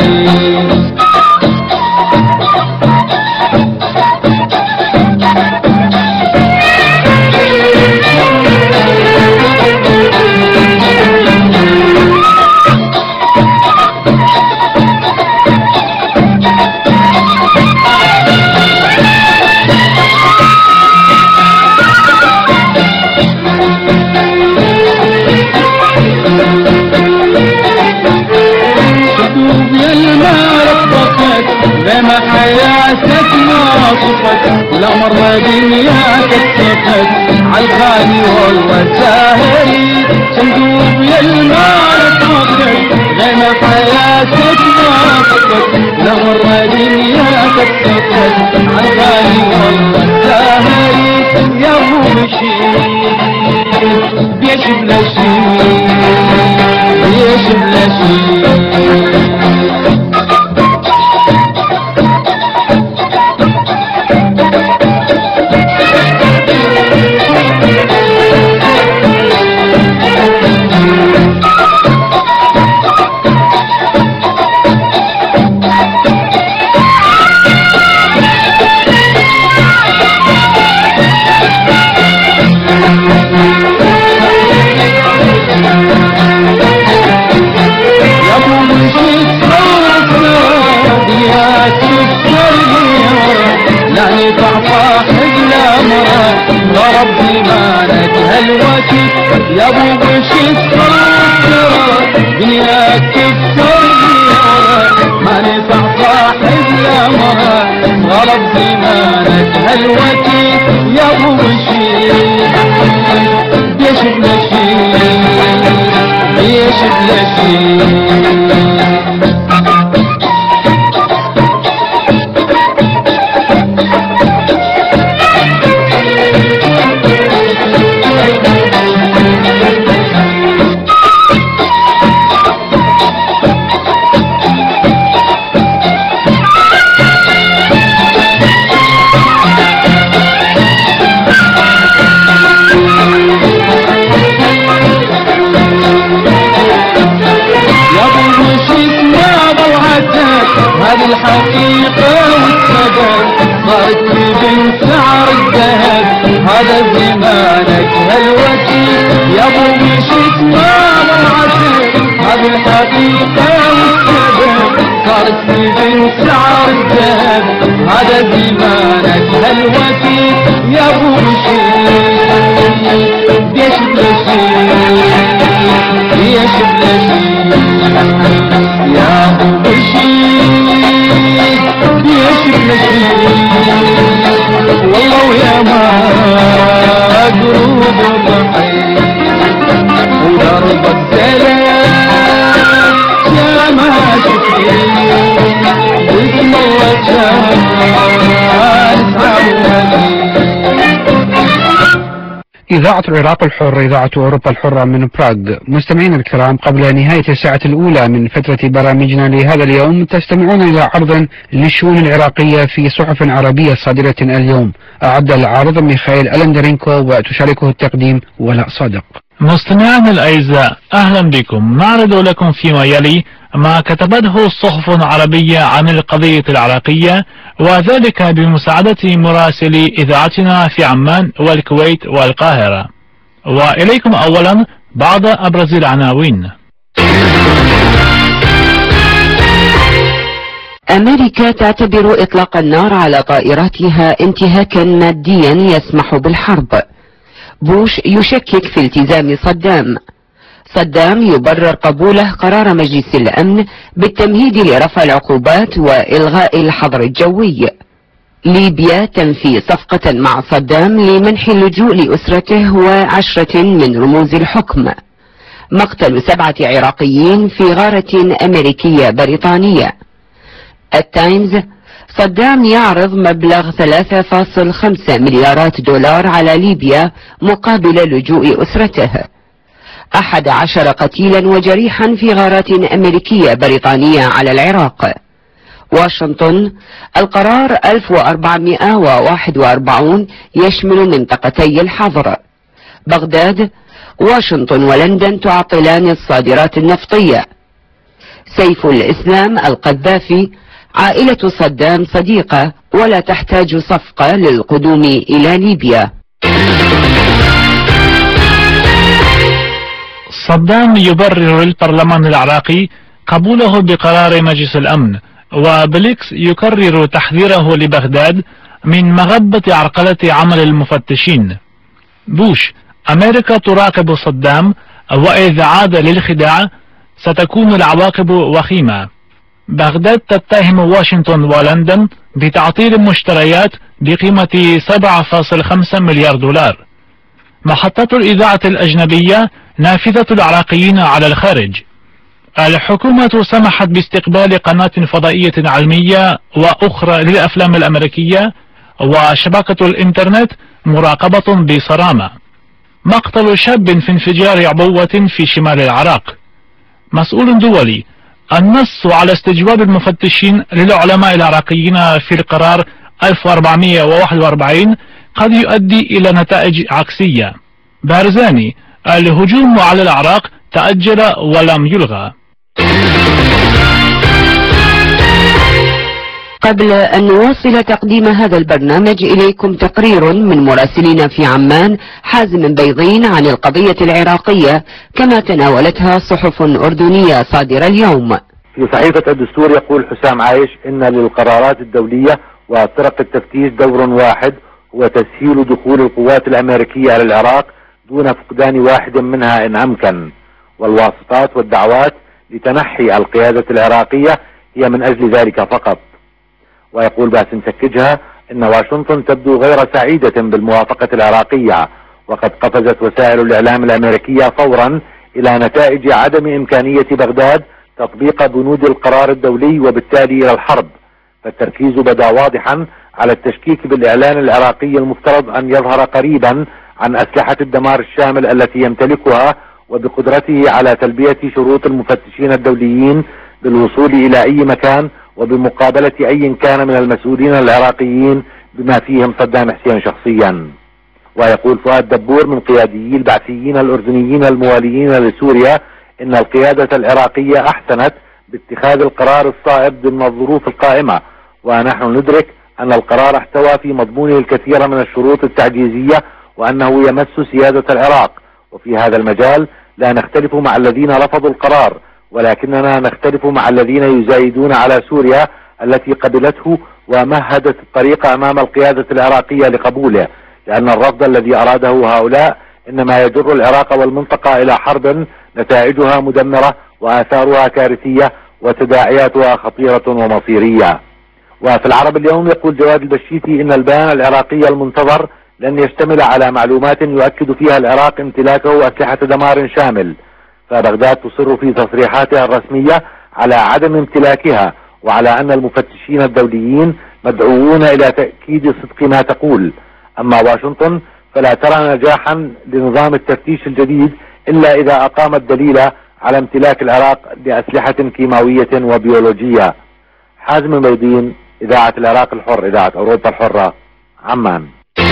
Speaker 9: لما حياتك ما صفت ولا مرة دنياك اتفت عالخالي والله ساهري صندوق يالمال اتفت لما حياتك ما صفت ولا مرة دنياك اتفت عالخالي والله ساهري يا ابو بشير بيش بلا شيء بيش بلا شيء ربي مالك هالوقت يا ابو بشير دنياك تكسر ما نفع صاحب الامر ربي مالك هالوقت يا ابو بشير بيش بلا شيء بيش بلا شيء هذه الحقيقة والثبات صارت بين سعر الذهب هذا زمانك هالوكيل يا ابو بشير ما ضرعتك هذه الحقيقة والثبات صارت بين سعر الذهب هذا زمانك هالوكيل يا ابو بشير بيش بلا شيء بيش بلا شيء يا ابو بشير بيش بلا شيء والله ويا ما قلوب الضحية ودرب السلام يا ما شفت باسم الله جالس عوالي.
Speaker 1: إذاعة العراق الحر، إذاعة أوروبا الحرة من براغ. مستمعينا الكرام، قبل نهاية الساعة الأولى من فترة برامجنا لهذا اليوم تستمعون إلى عرض للشؤون العراقية في صحف عربية صادرة اليوم. أعد العارض ميخائيل ألندرينكو وتشاركه التقديم ولاء صادق.
Speaker 10: مستمعينا الأعزاء، أهلا بكم. نعرض لكم فيما يلي ما كتبته الصحف العربية عن القضية العراقية، وذلك بمساعدة مراسلي إذاعتنا في عمان والكويت والقاهرة. وإليكم أولا بعض أبرز العناوين.
Speaker 11: أمريكا تعتبر إطلاق النار على طائراتها انتهاكا ماديا يسمح بالحرب. بوش يشكك في التزام صدام. صدام يبرر قبوله قرار مجلس الأمن بالتمهيد لرفع العقوبات وإلغاء الحظر الجوي. ليبيا تنفي صفقة مع صدام لمنح اللجوء لأسرته وعشرة من رموز الحكم. مقتل سبعة عراقيين في غارة أمريكية بريطانية. التايمز: صدام يعرض مبلغ ثلاثة فاصلة خمسة مليارات دولار على ليبيا مقابل لجوء أسرته. أحد عشر قتيلا وجريحا في غارات أمريكية بريطانية على العراق. واشنطن: القرار ألف وأربعمائة وواحد وأربعين يشمل منطقتي الحظر. بغداد: واشنطن ولندن تعطلان الصادرات النفطية. سيف الإسلام القذافي: عائلة صدام صديقة ولا تحتاج صفقة للقدوم إلى ليبيا.
Speaker 10: صدام يبرر للبرلمان العراقي قبوله بقرار مجلس الأمن، وبليكس يكرر تحذيره لبغداد من مغبة عرقلة عمل المفتشين. بوش: أمريكا تراقب صدام، وإذا عاد للخداع ستكون العواقب وخيمة. بغداد تتهم واشنطن ولندن بتعطيل مشتريات بقيمة سبعة فاصلة خمسة مليار دولار. محطة الإذاعة الأجنبية نافذة العراقيين على الخارج. الحكومة سمحت باستقبال قناة فضائية علمية وأخرى للأفلام الأمريكية، وشبكة الإنترنت مراقبة بصرامة. مقتل شاب في انفجار عبوة في شمال العراق. مسؤول دولي: النص على استجواب المفتشين للعلماء العراقيين في القرار ألف وأربعمائة وواحد وأربعين قد يؤدي إلى نتائج عكسية. بارزاني: الهجوم على العراق تأجل ولم يلغى.
Speaker 11: قبل أن نواصل تقديم هذا البرنامج إليكم تقرير من مراسلين في عمان حازم بيضين عن القضية العراقية كما تناولتها صحف أردنية صادرة اليوم.
Speaker 12: في صحيفة الدستور يقول حسام عايش إن للقرارات الدولية وطرق التفتيش دور واحد، هو تسهيل دخول القوات الأمريكية على العراق دون فقدان واحد منها إن أمكن، والواسطات والدعوات لتنحي القيادة العراقية هي من أجل ذلك فقط. ويقول باسم سكجها إن واشنطن تبدو غير سعيدة بالموافقة العراقية، وقد قفزت وسائل الإعلام الأمريكية فورا إلى نتائج عدم إمكانية بغداد تطبيق بنود القرار الدولي وبالتالي إلى الحرب. فالتركيز بدا واضحا على التشكيك بالإعلان العراقي المفترض أن يظهر قريبا عن أسلحة الدمار الشامل التي يمتلكها، وبقدرته على تلبية شروط المفتشين الدوليين بالوصول إلى أي مكان وبمقابلة أي كان من المسؤولين العراقيين بما فيهم صدام حسين شخصيا. ويقول فؤاد دبور من قياديي البعثيين الأردنيين المواليين لسوريا إن القيادة العراقية أحسنت باتخاذ القرار الصائب ضمن الظروف القائمة، ونحن ندرك أن القرار احتوى في مضمونه الكثير من الشروط التعجيزية وأنه يمس سيادة العراق. وفي هذا المجال لا نختلف مع الذين رفضوا القرار، ولكننا نختلف مع الذين يزايدون على سوريا التي قبلته ومهدت الطريق أمام القيادة العراقية لقبوله، لأن الرفض الذي أراده هؤلاء إنما يجر العراق والمنطقة إلى حرب نتائجها مدمرة وآثارها كارثية وتداعياتها خطيرة ومصيرية. وفي العرب اليوم يقول جواد البشيتي إن البيان العراقي المنتظر لن يشتمل على معلومات يؤكد فيها العراق امتلاكه أسلحة دمار شامل، فبغداد تصر في تصريحاتها الرسمية على عدم امتلاكها، وعلى أن المفتشين الدوليين مدعوون إلى تأكيد صدق ما تقول. أما واشنطن فلا ترى نجاحا لنظام التفتيش الجديد إلا إذا أقامت دليلا على امتلاك العراق لأسلحة كيماوية وبيولوجية. حازم بيضين، إذاعة العراق الحر، إذاعة أوروبا الحرة، عمان.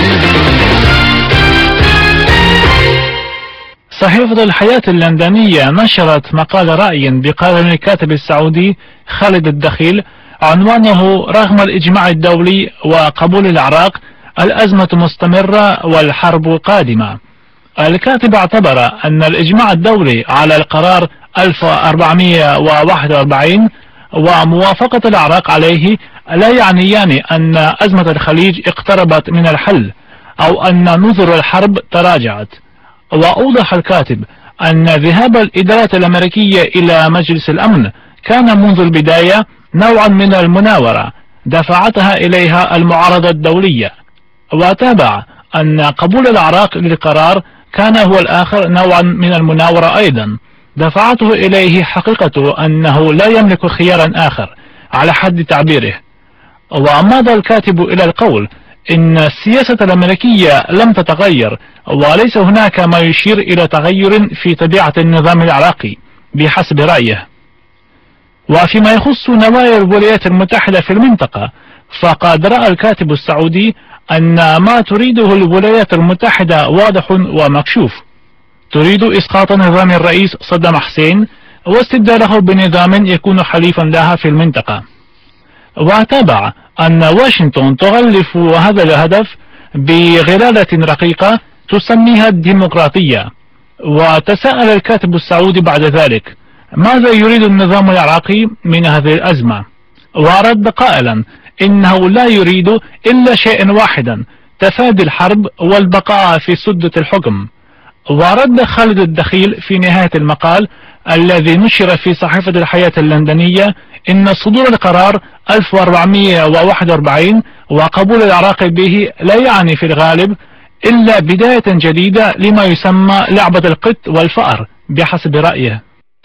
Speaker 10: صحيفة الحياة اللندنية نشرت مقال رأي بقلم الكاتب السعودي خالد الدخيل عنوانه: رغم الإجماع الدولي وقبول العراق الأزمة مستمرة والحرب قادمة. الكاتب اعتبر أن الإجماع الدولي على القرار ألف وأربعمائة وواحد وأربعين وموافقة العراق عليه لا يعنيان أن أزمة الخليج اقتربت من الحل أو أن نذر الحرب تراجعت. وأوضح الكاتب أن ذهاب الإدارة الأمريكية إلى مجلس الأمن كان منذ البداية نوعا من المناورة دفعتها إليها المعارضة الدولية. وتابع أن قبول العراق للقرار كان هو الآخر نوعا من المناورة أيضا دفعته إليه حقيقة أنه لا يملك خيارا آخر على حد تعبيره. ومضى الكاتب إلى القول إن السياسة الأمريكية لم تتغير، وليس هناك ما يشير إلى تغير في طبيعة النظام العراقي بحسب رأيه. وفيما يخص نوايا الولايات المتحدة في المنطقة، فقد رأى الكاتب السعودي أن ما تريده الولايات المتحدة واضح ومكشوف. تريد إسقاط نظام الرئيس صدام حسين واستبداله بنظام يكون حليفا لها في المنطقة. وتابع أن واشنطن تغلف هذا الهدف بغلالة رقيقة تسميها الديمقراطية. وتساءل الكاتب السعودي بعد ذلك ماذا يريد النظام العراقي من هذه الأزمة، ورد قائلا إنه لا يريد إلا شيئا واحدا، تفادي الحرب والبقاء في سدة الحكم. ورد خالد الدخيل في نهاية المقال الذي نشر في صحيفة الحياة اللندنية إن صدور القرار ألف وأربعمئة وواحد وأربعين وقبول العراق به لا يعني في الغالب إلا بداية جديدة لما يسمى لعبة القط والفأر بحسب رأيه.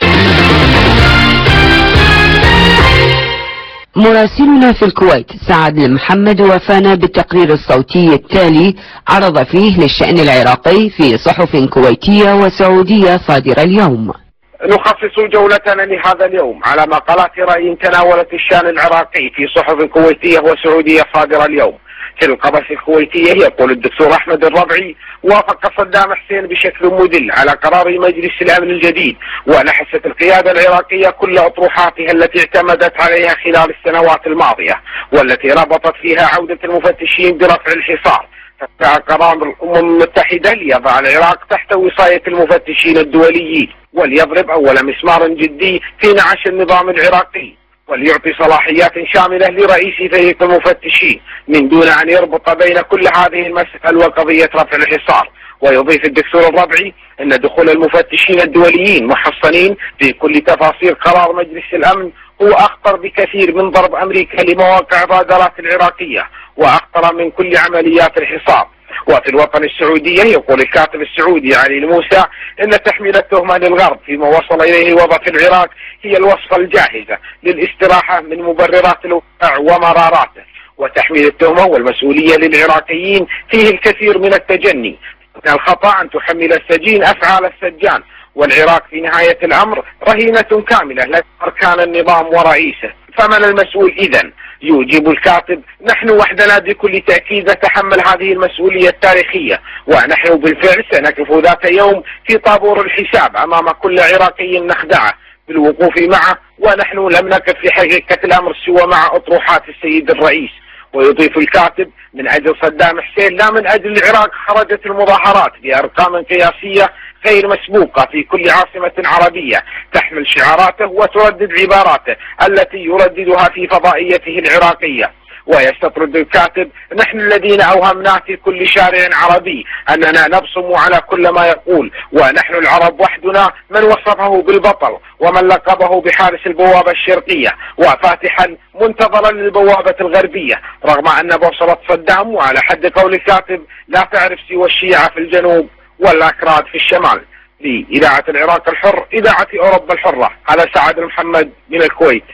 Speaker 11: مراسلنا في الكويت سعد المحمد وفانا بالتقرير الصوتي التالي عرض فيه للشأن العراقي في صحف كويتية وسعودية صادرة اليوم.
Speaker 13: نخصص جولتنا لهذا اليوم على مقالات رأي تناولت الشأن العراقي في صحف كويتية وسعودية صادرة اليوم. في القبس الكويتية يقول الدكتور أحمد الربعي وافق صدام حسين بشكل مدل على قرار مجلس الأمن الجديد، ونحست القيادة العراقية كل أطروحاتها التي اعتمدت عليها خلال السنوات الماضية والتي ربطت فيها عودة المفتشين برفع الحصار، فجاء قرار الأمم المتحدة ليضع العراق تحت وصاية المفتشين الدوليين وليضرب أول مسمار جدي في نعش النظام العراقي، وليعطي صلاحيات شاملة لرئيس فريق المفتشين من دون أن يربط بين كل هذه المسائل وقضية رفع الحصار. ويضيف الدكتور الربعي أن دخول المفتشين الدوليين محصنين في كل تفاصيل قرار مجلس الأمن هو أخطر بكثير من ضرب أمريكا لمواقع بادرات العراقية وأخطر من كل عمليات الحصار. وفي الوطن السعودية يقول الكاتب السعودي علي الموسى إن تحميل التهمة للغرب فيما وصل إليه وضع في العراق هي الوصفة الجاهزة للاستراحة من مبررات الوقع ومراراته، وتحميل التهمة والمسؤولية للعراقيين فيه الكثير من التجني. الخطأ أن تحمل السجين أفعال السجان، والعراق في نهاية الأمر رهينة كاملة لدى أركان النظام ورئيسه. فمن المسؤول إذن؟ يجيب الكاتب نحن وحدنا بكل تأكيد نتحمل هذه المسؤولية التاريخية، ونحن بالفعل سنقف ذات يوم في طابور الحساب أمام كل عراقي نخدعه بالوقوف معه، ونحن لم نقف في حقيقة الأمر سوى مع أطروحات السيد الرئيس. ويضيف الكاتب من أجل صدام حسين لا من أجل العراق خرجت المظاهرات بأرقام قياسية غير مسبوقة في كل عاصمة عربية تحمل شعاراته وتردد عباراته التي يرددها في فضائيته العراقية. ويستطرد الكاتب نحن الذين أوهمنا في كل شارع عربي أننا نبصم على كل ما يقول، ونحن العرب وحدنا من وصفه بالبطل ومن لقبه بحارس البوابة الشرقية وفاتحا منتظرا للبوابة الغربية، رغم أن بوصلة صدام وعلى حد قول الكاتب لا تعرف سوى الشيعة في الجنوب والأكراد في الشمال. لإذاعة العراق الحر إذاعة أوروبا الحرة، على سعد محمد من الكويت.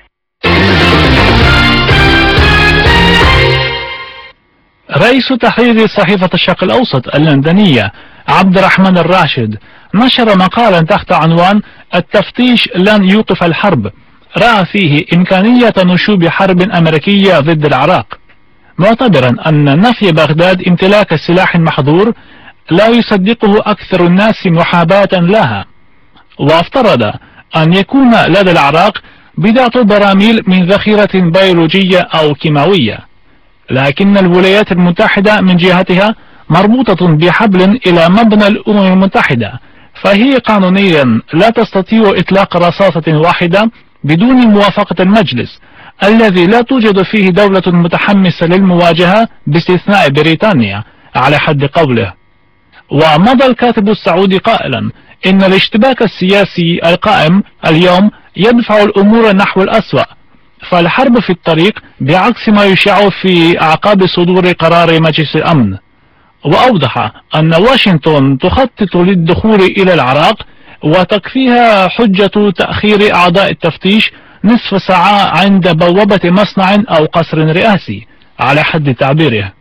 Speaker 10: رئيس تحرير صحيفة الشرق الأوسط اللندنية عبد الرحمن الراشد نشر مقالا تحت عنوان التفتيش لن يوقف الحرب، رأى فيه إمكانية نشوب حرب أمريكية ضد العراق، معتبرا أن نفي بغداد امتلاك السلاح المحظور لا يصدقه أكثر الناس محاباة لها، وافترض أن يكون لدى العراق بضعة براميل من ذخيرة بيولوجية أو كيماوية، لكن الولايات المتحدة من جهتها مربوطة بحبل إلى مبنى الأمم المتحدة، فهي قانونيا لا تستطيع إطلاق رصاصة واحدة بدون موافقة المجلس الذي لا توجد فيه دولة متحمسة للمواجهة باستثناء بريطانيا على حد قوله. ومضى الكاتب السعودي قائلا إن الاشتباك السياسي القائم اليوم يدفع الأمور نحو الأسوأ، فالحرب في الطريق بعكس ما يشاع في أعقاب صدور قرار مجلس الأمن. وأوضح أن واشنطن تخطط للدخول إلى العراق وتكفيها حجة تأخير أعضاء التفتيش نصف ساعة عند بوابة مصنع أو قصر رئاسي على حد تعبيره.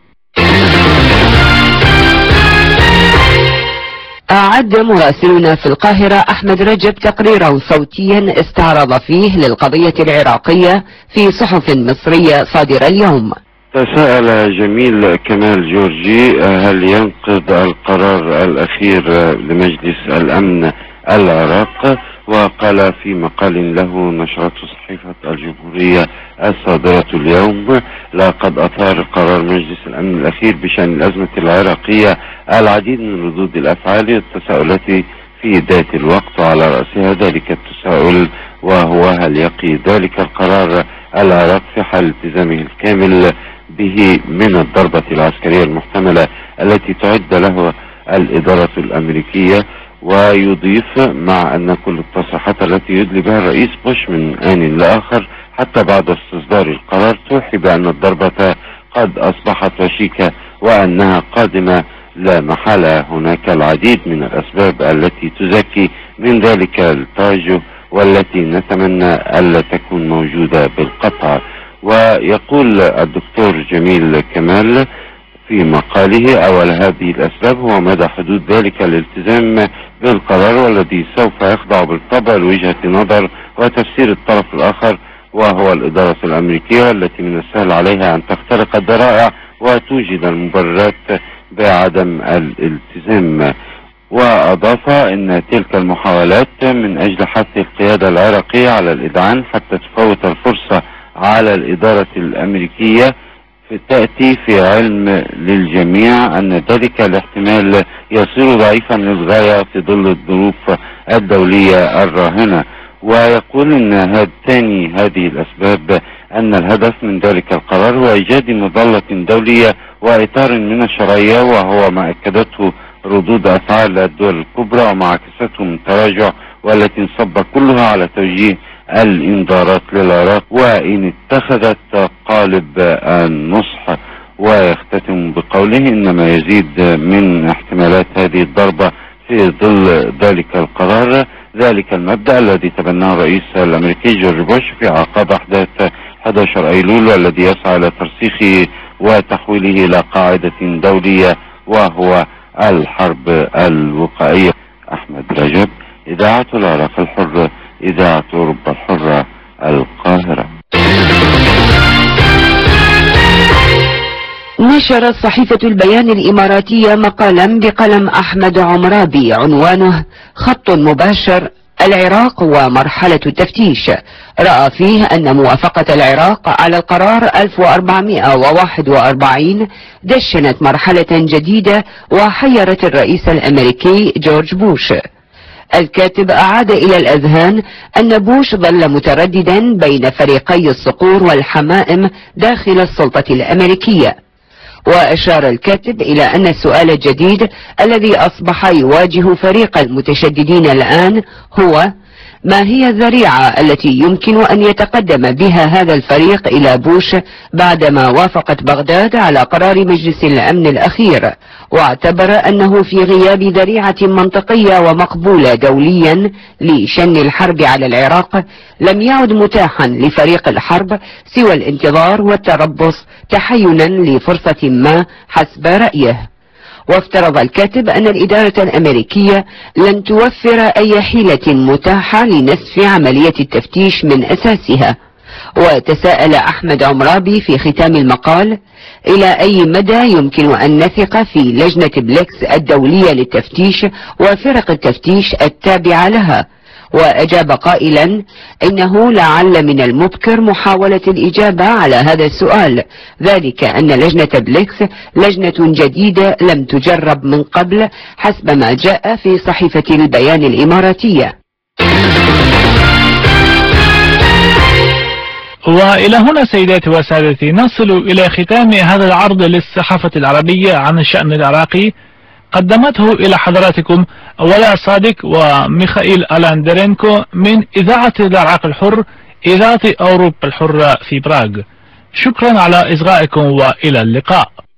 Speaker 11: أعد مراسلنا في القاهرة أحمد رجب تقريرا صوتيا استعرض فيه للقضية العراقية في صحف مصرية صادرة اليوم.
Speaker 4: تساءل جميل كمال جورجي هل ينقض القرار الأخير لمجلس الأمن العراق، وقال في مقال له نشرته صحيفة الجمهورية الصادرة اليوم: لقد أثار قرار مجلس الأمن الأخير بشأن الأزمة العراقية العديد من ردود الأفعال والتساؤلات في ذات الوقت، وعلى رأسها ذلك التساؤل وهو هل يقي ذلك القرار العراق في حال التزامه الكامل به من الضربة العسكرية المحتملة التي تعد له الإدارة الأمريكية. ويضيف مع أن كل التصريحات التي يدلي بها الرئيس بوش من آن لآخر حتى بعد استصدار القرار توحي بأن الضربة قد أصبحت وشيكة وأنها قادمة لا محالة. هناك العديد من الأسباب التي تزكي من ذلك التوجه والتي نتمنى ألا تكون موجودة بالقطع. ويقول الدكتور جميل كمال في مقاله: أول هذه الأسباب هو مدى حدود ذلك الالتزام بالقرار، والذي سوف يخضع بالطبع لوجهة نظر وتفسير الطرف الآخر، وهو الإدارة الأمريكية، والتي من السهل عليها أن تخترق الذرائع وتوجد المبررات بعدم الالتزام. وأضاف أن تلك المحاولات من أجل حث القيادة العراقية على الإذعان حتى تفوت الفرصة على الإدارة الأمريكية تأتي في علم للجميع أن ذلك الاحتمال يصير ضعيفا للغاية في ظل الظروف الدولية الراهنة. ويقول أن هاتان هذه الأسباب أن الهدف من ذلك القرار هو إيجاد مظلة دولية وإطار من الشرعية، وهو ما أكدته ردود أفعال الدول الكبرى ومعاكسته من تراجع، والتي انصب كلها على توجيه الانذارات للعراق وإن اتخذت قالب النصح. ويختتم بقوله: إنما يزيد من احتمالات هذه الضربة في ظل ذلك القرار ذلك المبدأ الذي تبناه الرئيس الأمريكي جورج بوش في أعقاب أحداث أحد عشر أيلول، والذي يسعى إلى ترسيخه وتحويله إلى قاعدة دولية، وهو الحرب الوقائية. أحمد رجب، إذاعة العراق الحر، إذاعة أوروبا الحرة، القاهرة.
Speaker 11: نشرت صحيفة البيان الإماراتية مقالا بقلم أحمد عمرابي عنوانه: خط مباشر، العراق ومرحلة التفتيش. رأى فيه أن موافقة العراق على القرار ألف وأربعمائة وواحد وأربعين دشنت مرحلة جديدة وحيرت الرئيس الأمريكي جورج بوش. الكاتب أعاد إلى الأذهان أن بوش ظل مترددا بين فريقي الصقور والحمائم داخل السلطة الأمريكية. وأشار الكاتب إلى أن السؤال الجديد الذي أصبح يواجه فريق المتشددين الآن هو: ما هي الذريعة التي يمكن أن يتقدم بها هذا الفريق إلى بوش بعدما وافقت بغداد على قرار مجلس الأمن الأخير؟ واعتبر أنه في غياب ذريعة منطقية ومقبولة دوليا لشن الحرب على العراق لم يعد متاحا لفريق الحرب سوى الانتظار والتربص تحينا لفرصة ما حسب رأيه. وافترض الكاتب أن الإدارة الأمريكية لن توفر أي حيلة متاحة لنسف عملية التفتيش من أساسها. وتساءل أحمد عمرابي في ختام المقال: إلى أي مدى يمكن أن نثق في لجنة بليكس الدولية للتفتيش وفرق التفتيش التابعة لها؟ وأجاب قائلا: إنه لعل من المبكر محاولة الإجابة على هذا السؤال، ذلك أن لجنة بليكس لجنة جديدة لم تجرب من قبل حسب ما جاء في صحيفة البيان الإماراتية.
Speaker 10: وإلى هنا سيداتي وسادتي نصل إلى ختام هذا العرض للصحافة العربية عن الشأن العراقي، قدمته إلى حضراتكم ولاء صادق وميخائيل ألاندرينكو من إذاعة العراق الحر، إذاعة أوروبا الحرة في براغ. شكرا على إصغائكم وإلى اللقاء.